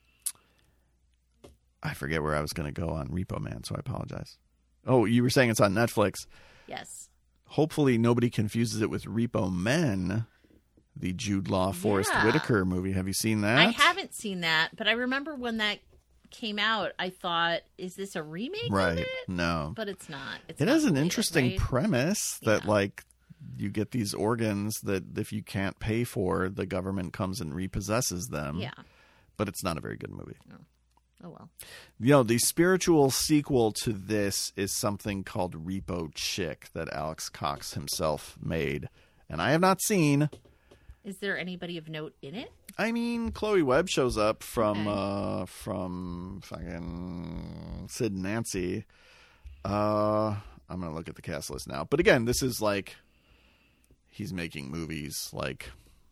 I forget where I was going to go on Repo Man, so I apologize. Oh, you were saying it's on Netflix. Yes. Hopefully, nobody confuses it with Repo Men, the Jude Law Forrest Yeah. Whitaker movie. Have you seen that? I haven't seen that, but I remember when that came out, I thought, is this a remake Right? of it? No. But it's not. It's It not has an related, interesting right? premise that, Yeah. like, you get these organs that if you can't pay for, the government comes and repossesses them. Yeah. But it's not a very good movie. Oh well. You know, the spiritual sequel to this is something called Repo Chick that Alex Cox himself made. And I have not seen. Is there anybody of note in it? I mean, Chloe Webb shows up from Okay. uh, from fucking Sid and Nancy. Uh, I'm gonna look at the cast list now. But again, this is like he's making movies like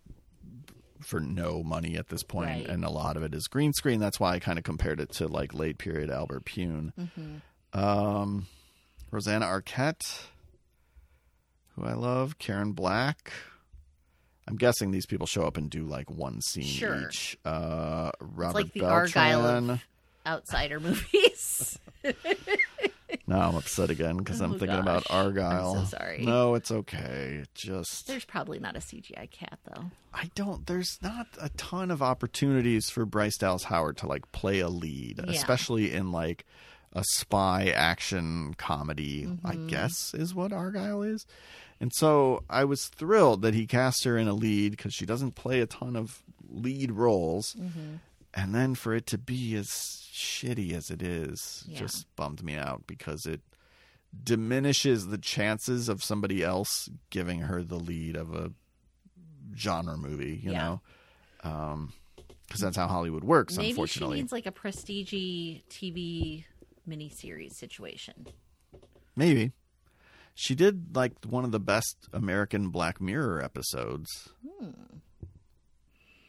for no money at this point, Right. and a lot of it is green screen. That's why I kind of compared it to like late period Albert Pune. Mm-hmm. Um, Rosanna Arquette, who I love, Karen Black. I'm guessing these people show up and do like one scene Sure. each. Uh, Robert like the Beltran. Argyle of outsider movies. Now I'm upset again because I'm Oh, thinking about gosh. I'm Argyle. so sorry. No, it's okay. It just There's probably not a C G I cat though. I don't. There's not a ton of opportunities for Bryce Dallas Howard to like play a lead, Yeah. especially in like a spy action comedy. I Mm-hmm. guess is what Argyle is. And so I was thrilled that he cast her in a lead because she doesn't play a ton of lead roles. Mm-hmm. And then for it to be as shitty as it is Yeah. just bummed me out because it diminishes the chances of somebody else giving her the lead of a genre movie, you Yeah. know? Um, because that's how Hollywood works, Maybe unfortunately. she needs like a prestige T V miniseries situation. Maybe. She did like one of the best American Black Mirror episodes.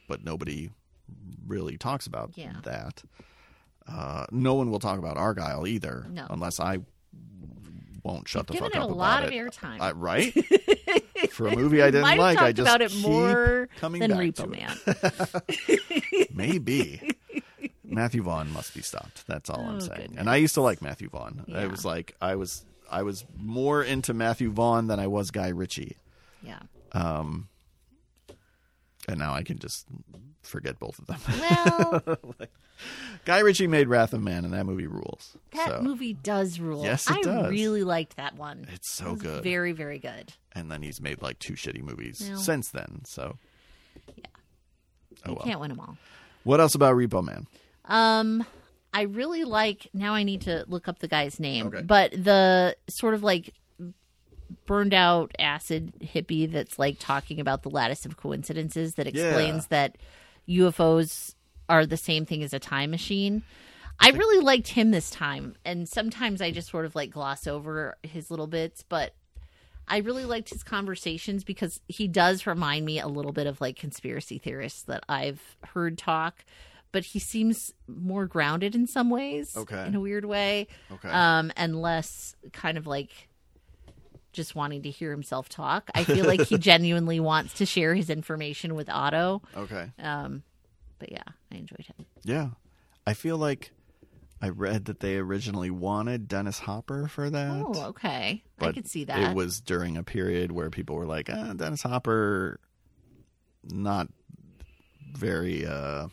but nobody really talks about Yeah. that. Uh, no one will talk about Argyle either, No. unless I won't shut You've the fuck given up it a about lot it. of airtime. I, right? For a movie I didn't Might have like, talked I just about it keep more coming than back Repo to Man. it. Maybe. Matthew Vaughn must be stopped. That's all Oh, I'm saying. goodness. And I used to like Matthew Vaughn. Yeah. It was like I was I was more into Matthew Vaughn than I was Guy Ritchie. Yeah. Um, and now I can just forget both of them. Well, Like, Guy Ritchie made Wrath of Man, and that movie rules. that so. movie does rule. Yes, it I does. really liked that one. It's so It was good. Very, very good. And then he's made like two shitty movies No. since then. So, Yeah. oh You well. can't win them all. What else about Repo Man? Um, I really like. Now I need to look up the guy's name, Okay. but the sort of like burned out acid hippie that's like talking about the lattice of coincidences that explains Yeah. that U F Os are the same thing as a time machine. I really liked him this time, and sometimes I just sort of like gloss over his little bits, but I really liked his conversations because he does remind me a little bit of like conspiracy theorists that I've heard talk, but he seems more grounded in some ways, Okay. in a weird way, Okay. um, and less kind of like just wanting to hear himself talk. I feel like he genuinely wants to share his information with Otto. Okay. Um, but yeah, I enjoyed him. Yeah. I feel like I read that they originally wanted Dennis Hopper for that. Oh, okay. I but could see that. It was during a period where people were like, ah, Dennis Hopper, not very uh,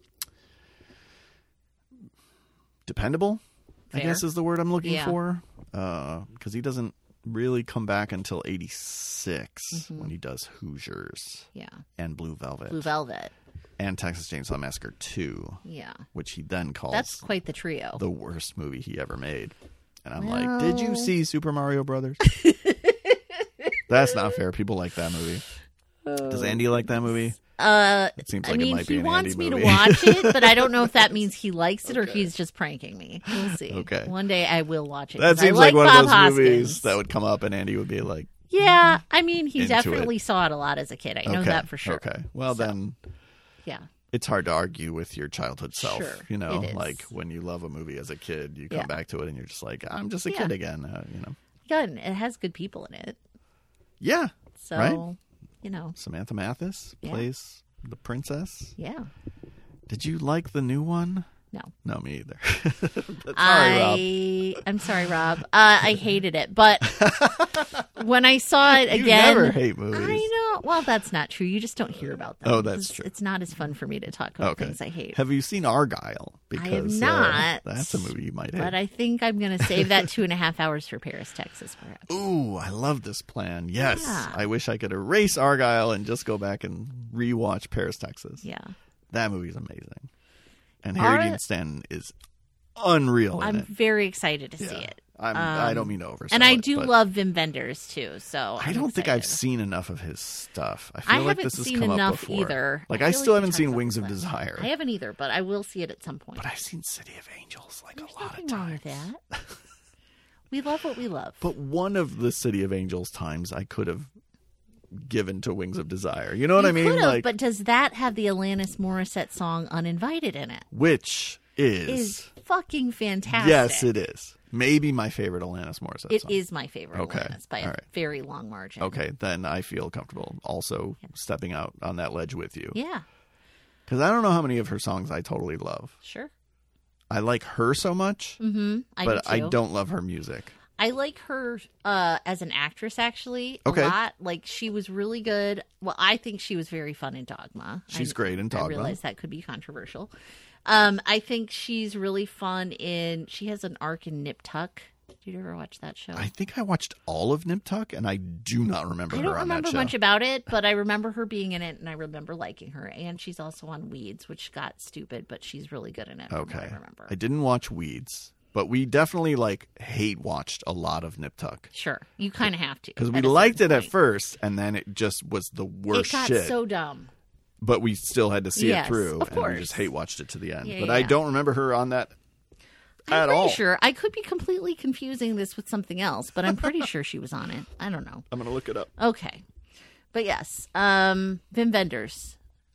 dependable, I Fair. guess is the word I'm looking Yeah. for. Because he doesn't really come back until eighty-six Mm-hmm. when he does Hoosiers yeah. and Blue Velvet Blue Velvet. and Texas Chainsaw Massacre two, Yeah. which he then calls That's quite the trio. the worst movie he ever made. And I'm Well- like, did you see Super Mario Brothers? That's not fair. People like that movie. Does Andy like that movie? Uh, It seems I like mean, it might he be an wants Andy me movie. to watch it, but I don't know if that means he likes it or Okay. he's just pranking me. We'll see. Okay. One day I will watch it. That 'cause I seems like, one Bob of those Hoskins. movies that would come up and Andy would be like, Yeah, I mean, he Into definitely it. saw it a lot as a kid. I know okay, that for sure. Okay. Well, So, then Yeah. it's hard to argue with your childhood self. Sure, you know, it is. like when you love a movie as a kid, you come Yeah. back to it and you're just like, I'm just a Yeah. kid again. Uh, you know? Yeah, and it has good people in it. Yeah. So, Right? you know, Samantha Mathis Yeah. plays the princess. yeah. Did you like the new one? No. No, me either. But sorry, Rob. I I'm sorry, Rob. Uh, I hated it, but when I saw it You again, never hate movies. I know. Well, that's not true. You just don't hear about them. Oh, that's It's- true. It's not as fun for me to talk about Okay. things I hate. Have you seen Argyle? Because I have uh, not. that's a movie you might hate. But I think I'm going to save that two and a half hours for Paris, Texas, perhaps. Ooh, I love this plan. Yes. Yeah. I wish I could erase Argyle and just go back and rewatch Paris, Texas. Yeah. That movie's amazing. And Harry Ar- Dean Stanton is unreal in I'm it. very excited to Yeah. see it. I'm, Um, I don't mean to oversell And I it, do but love Wim Wenders, too. So I I'm don't think I've excited. seen enough of his stuff. I feel I like haven't this has seen come enough up before. either. Like I I, feel still like we haven't talked seen about Wings this of last time. Desire. I haven't either, but I will see it at some point. But I've seen City of Angels like There's a lot of nothing wrong times. with that. We love what we love. But one of the City of Angels times I could have given to Wings of Desire. You know what You I mean? could've, Like, but does that have the Alanis Morissette song "Uninvited" in it? which is, Is fucking fantastic. yes, it is. Maybe my favorite Alanis Morissette It song. is my favorite Okay. Alanis by All a right. very long margin. Okay, then I feel comfortable also stepping out on that ledge with you. Yeah, Because I don't know how many of her songs I totally love. sure. I like her so much, Mm-hmm. I but do I too. don't love her music. I like her uh, as an actress, actually, a Okay. lot. Like, she was really good. Well, I think she was very fun in Dogma. She's I, great in Dogma. I realize that could be controversial. Um, I think she's really fun in... She has an arc in Nip Tuck. Did you ever watch that show? I think I watched all of Nip Tuck, and I do not remember I her don't on remember that show. much about it, but I remember her being in it, and I remember liking her. And she's also on Weeds, which got stupid, but she's really good in it. from what Okay. I remember. I didn't watch Weeds, but we definitely like hate watched a lot of Nip Tuck. Sure, you kind of have to Because we at a liked it certain at point. first, and then it just was the worst It got shit. so dumb. But we still had to see Yes, it through, of and we course. just hate watched it to the end. Yeah, but yeah, I yeah. don't remember her on that I'm at pretty all. sure. I could be completely confusing this with something else, but I'm pretty sure she was on it. I don't know. I'm gonna look it up. Okay, but yes, um, Wim Wenders.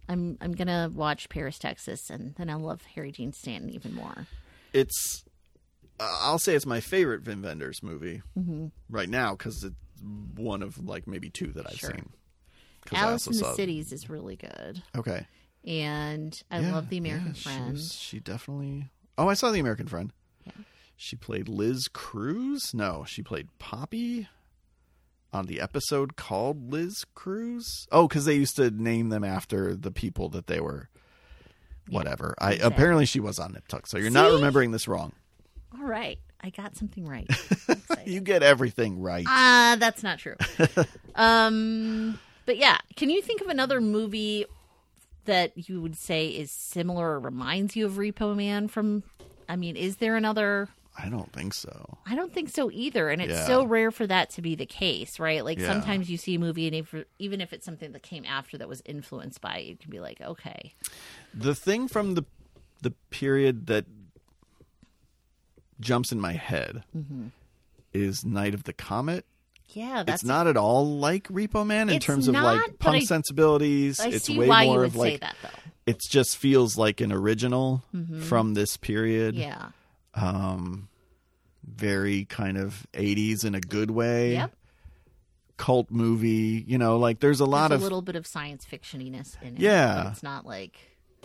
I'm I'm gonna watch Paris, Texas, and then I'll love Harry Dean Stanton even more. It's, uh, I'll say it's my favorite Wim Wenders movie Mm-hmm. right now because it's one of like maybe two that I've Sure. seen. 'Cause I Alice also in the saw- Cities is really good, Okay. and I Yeah, love The American yeah, she Friend. was- She, definitely. Oh, I saw The American Friend. Yeah. She played Liz Cruz. No, she played Poppy on the episode called Liz Cruz. Oh, because they used to name them after the people that they were. Whatever. I exactly. apparently she was on Nip Tuck, so you're not See? remembering this wrong. All right, I got something right. You get everything right. Ah, uh, that's not true. um, but yeah, can you think of another movie that you would say is similar or reminds you of Repo Man? From, I mean, is there another? I don't think so. I don't think so either, and it's Yeah. so rare for that to be the case, right? Like Yeah. sometimes you see a movie, and if, even if it's something that came after that was influenced by it, you can be like, okay, The thing from the the period that jumps in my head Mm-hmm. is Night of the Comet. yeah, that's It's not at all like Repo Man in It's terms of not, like but punk I- sensibilities. I it's see way why more you would of like say that though. it just feels like an original Mm-hmm. from this period. Yeah, Um, very kind of eighties in a good way. yep. Cult movie, you know, like there's a lot There's of a little bit of science fictioniness in it. Yeah. but it's not like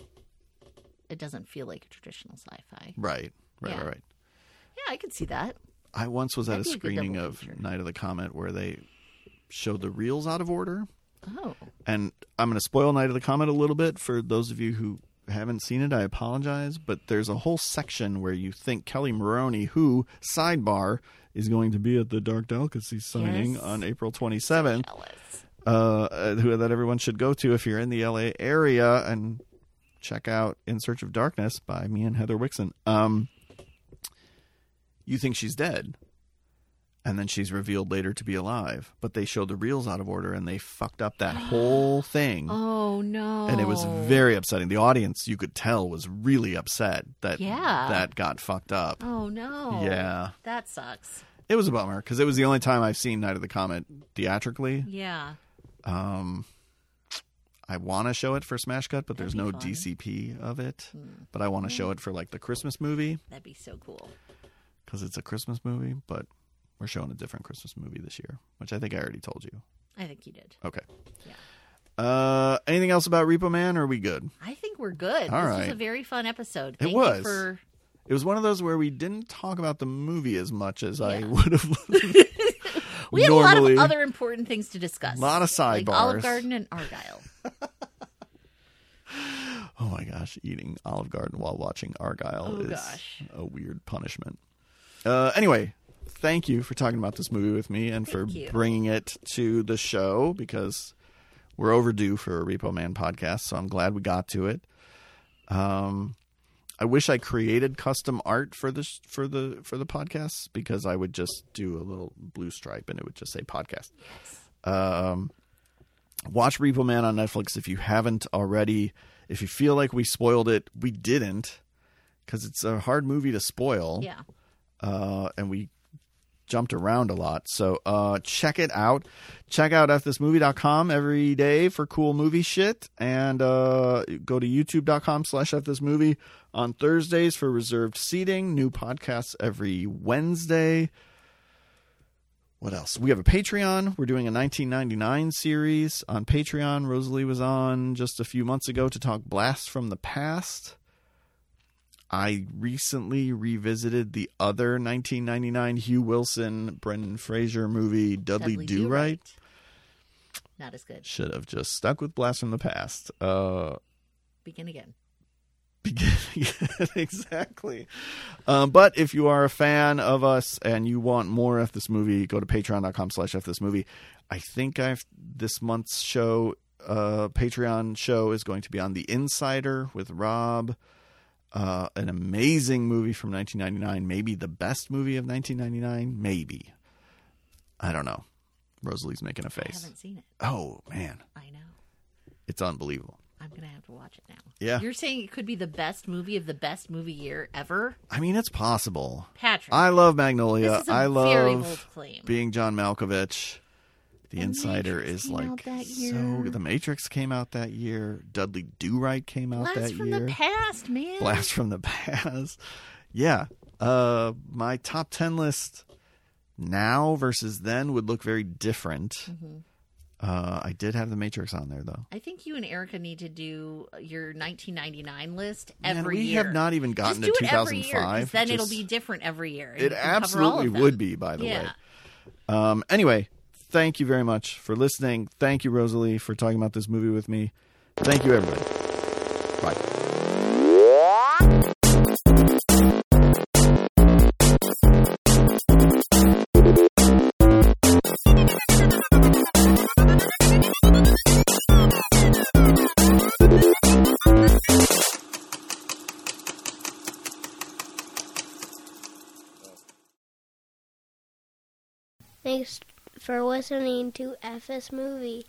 it doesn't feel like a traditional sci-fi. right, right, Yeah. right, right. Yeah, I could see that. I once was at That'd a be a good screening double of feature. Night of the Comet where they showed the reels out of order. Oh, And I'm going to spoil Night of the Comet a little bit for those of you who haven't seen it. I apologize, but there's a whole section where you think Kelly Maroney, who, sidebar, is going to be at the Dark Delicacy signing Yes. on April twenty-seventh, jealous. uh, who that everyone should go to if you're in the L A area and check out In Search of Darkness by me and Heather Wixon. Um, you think she's dead. And then she's revealed later to be alive. But they showed the reels out of order and they fucked up that whole thing. Oh no! And it was very upsetting. The audience, you could tell, was really upset that Yeah. that got fucked up. Oh no! Yeah. that sucks. It was a bummer because it was the only time I've seen Night of the Comet theatrically. Yeah, Um, I want to show it for Smash Cut, but there's That'd no be fun. D C P of it. But I want to show it for like the Christmas movie that'd be so cool. because it's a Christmas movie. But we're showing a different Christmas movie this year, which I think I already told you. I think you did. Okay. Yeah. Uh, anything else about Repo Man? Or are we good? I think we're good. All this right. was a very fun episode. It Thank was. You for... It was one of those where we didn't talk about the movie as much as I Yeah. would have. We had normally. a lot of other important things to discuss. A lot of like Olive sidebars. Garden and Argyle. Oh my gosh, eating Olive Garden while watching Argyle Oh, is gosh. a weird punishment. Uh, anyway, thank you for talking about this movie with me and for Thank you. bringing it to the show because we're overdue for a Repo Man podcast, so I'm glad we got to it. Um, I wish I created custom art for this for the for the podcast because I would just do a little blue stripe and it would just say podcast. Um, watch Repo Man on Netflix if you haven't already. If you feel like we spoiled it, we didn't because it's a hard movie to spoil. Yeah. Uh, and we jumped around a lot. So uh, check it out. Check out f this movie dot com every day for cool movie shit. And uh, go to youtube dot com slash f this movie on Thursdays for reserved seating. New podcasts every Wednesday. What else? We have a Patreon. We're doing a nineteen ninety-nine series on Patreon. Rosalie was on just a few months ago to talk Blast from the Past. I recently revisited the other nineteen ninety-nine Hugh Wilson, Brendan Fraser movie, Dudley, Dudley Do Right. Not as good. Should have just stuck with Blast from the Past. Uh, Begin again. exactly. Um, but if you are a fan of us and you want more of this movie, go to patreon dot com slash f this movie. I think I've this month's show, uh, Patreon show is going to be on The Insider with Rob. Uh, an amazing movie from nineteen ninety-nine. Maybe the best movie of nineteen ninety-nine. Maybe. I don't know. Rosalie's making a I face. haven't seen it. Oh, man. I know. It's unbelievable. I'm going to have to watch it now. Yeah. You're saying it could be the best movie of the best movie year ever? I mean, it's possible. Patrick. I love Magnolia. This is a I very love bold claim. being John Malkovich. The, The Insider Matrix is came like out that so. year. The Matrix came out that year. Dudley Do-Right came out Blast that from year. the past, man. Blast from the past. Yeah. Uh, my top ten list now versus then would look very different. Mm-hmm. Uh, I did have The Matrix on there, though. I think you and Erica need to do your nineteen ninety-nine list Man, every we year. have not even gotten Just to do it every two thousand year, 'cause five. then Just- it'll be different every year. and It you can cover all absolutely of them. would be, by the Yeah. way. Um, anyway, thank you very much for listening. Thank you, Rosalie, for talking about this movie with me. Thank you, everybody. Bye. Thanks for listening to F S Movie.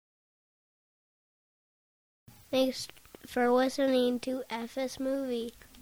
Thanks for listening to F S Movie.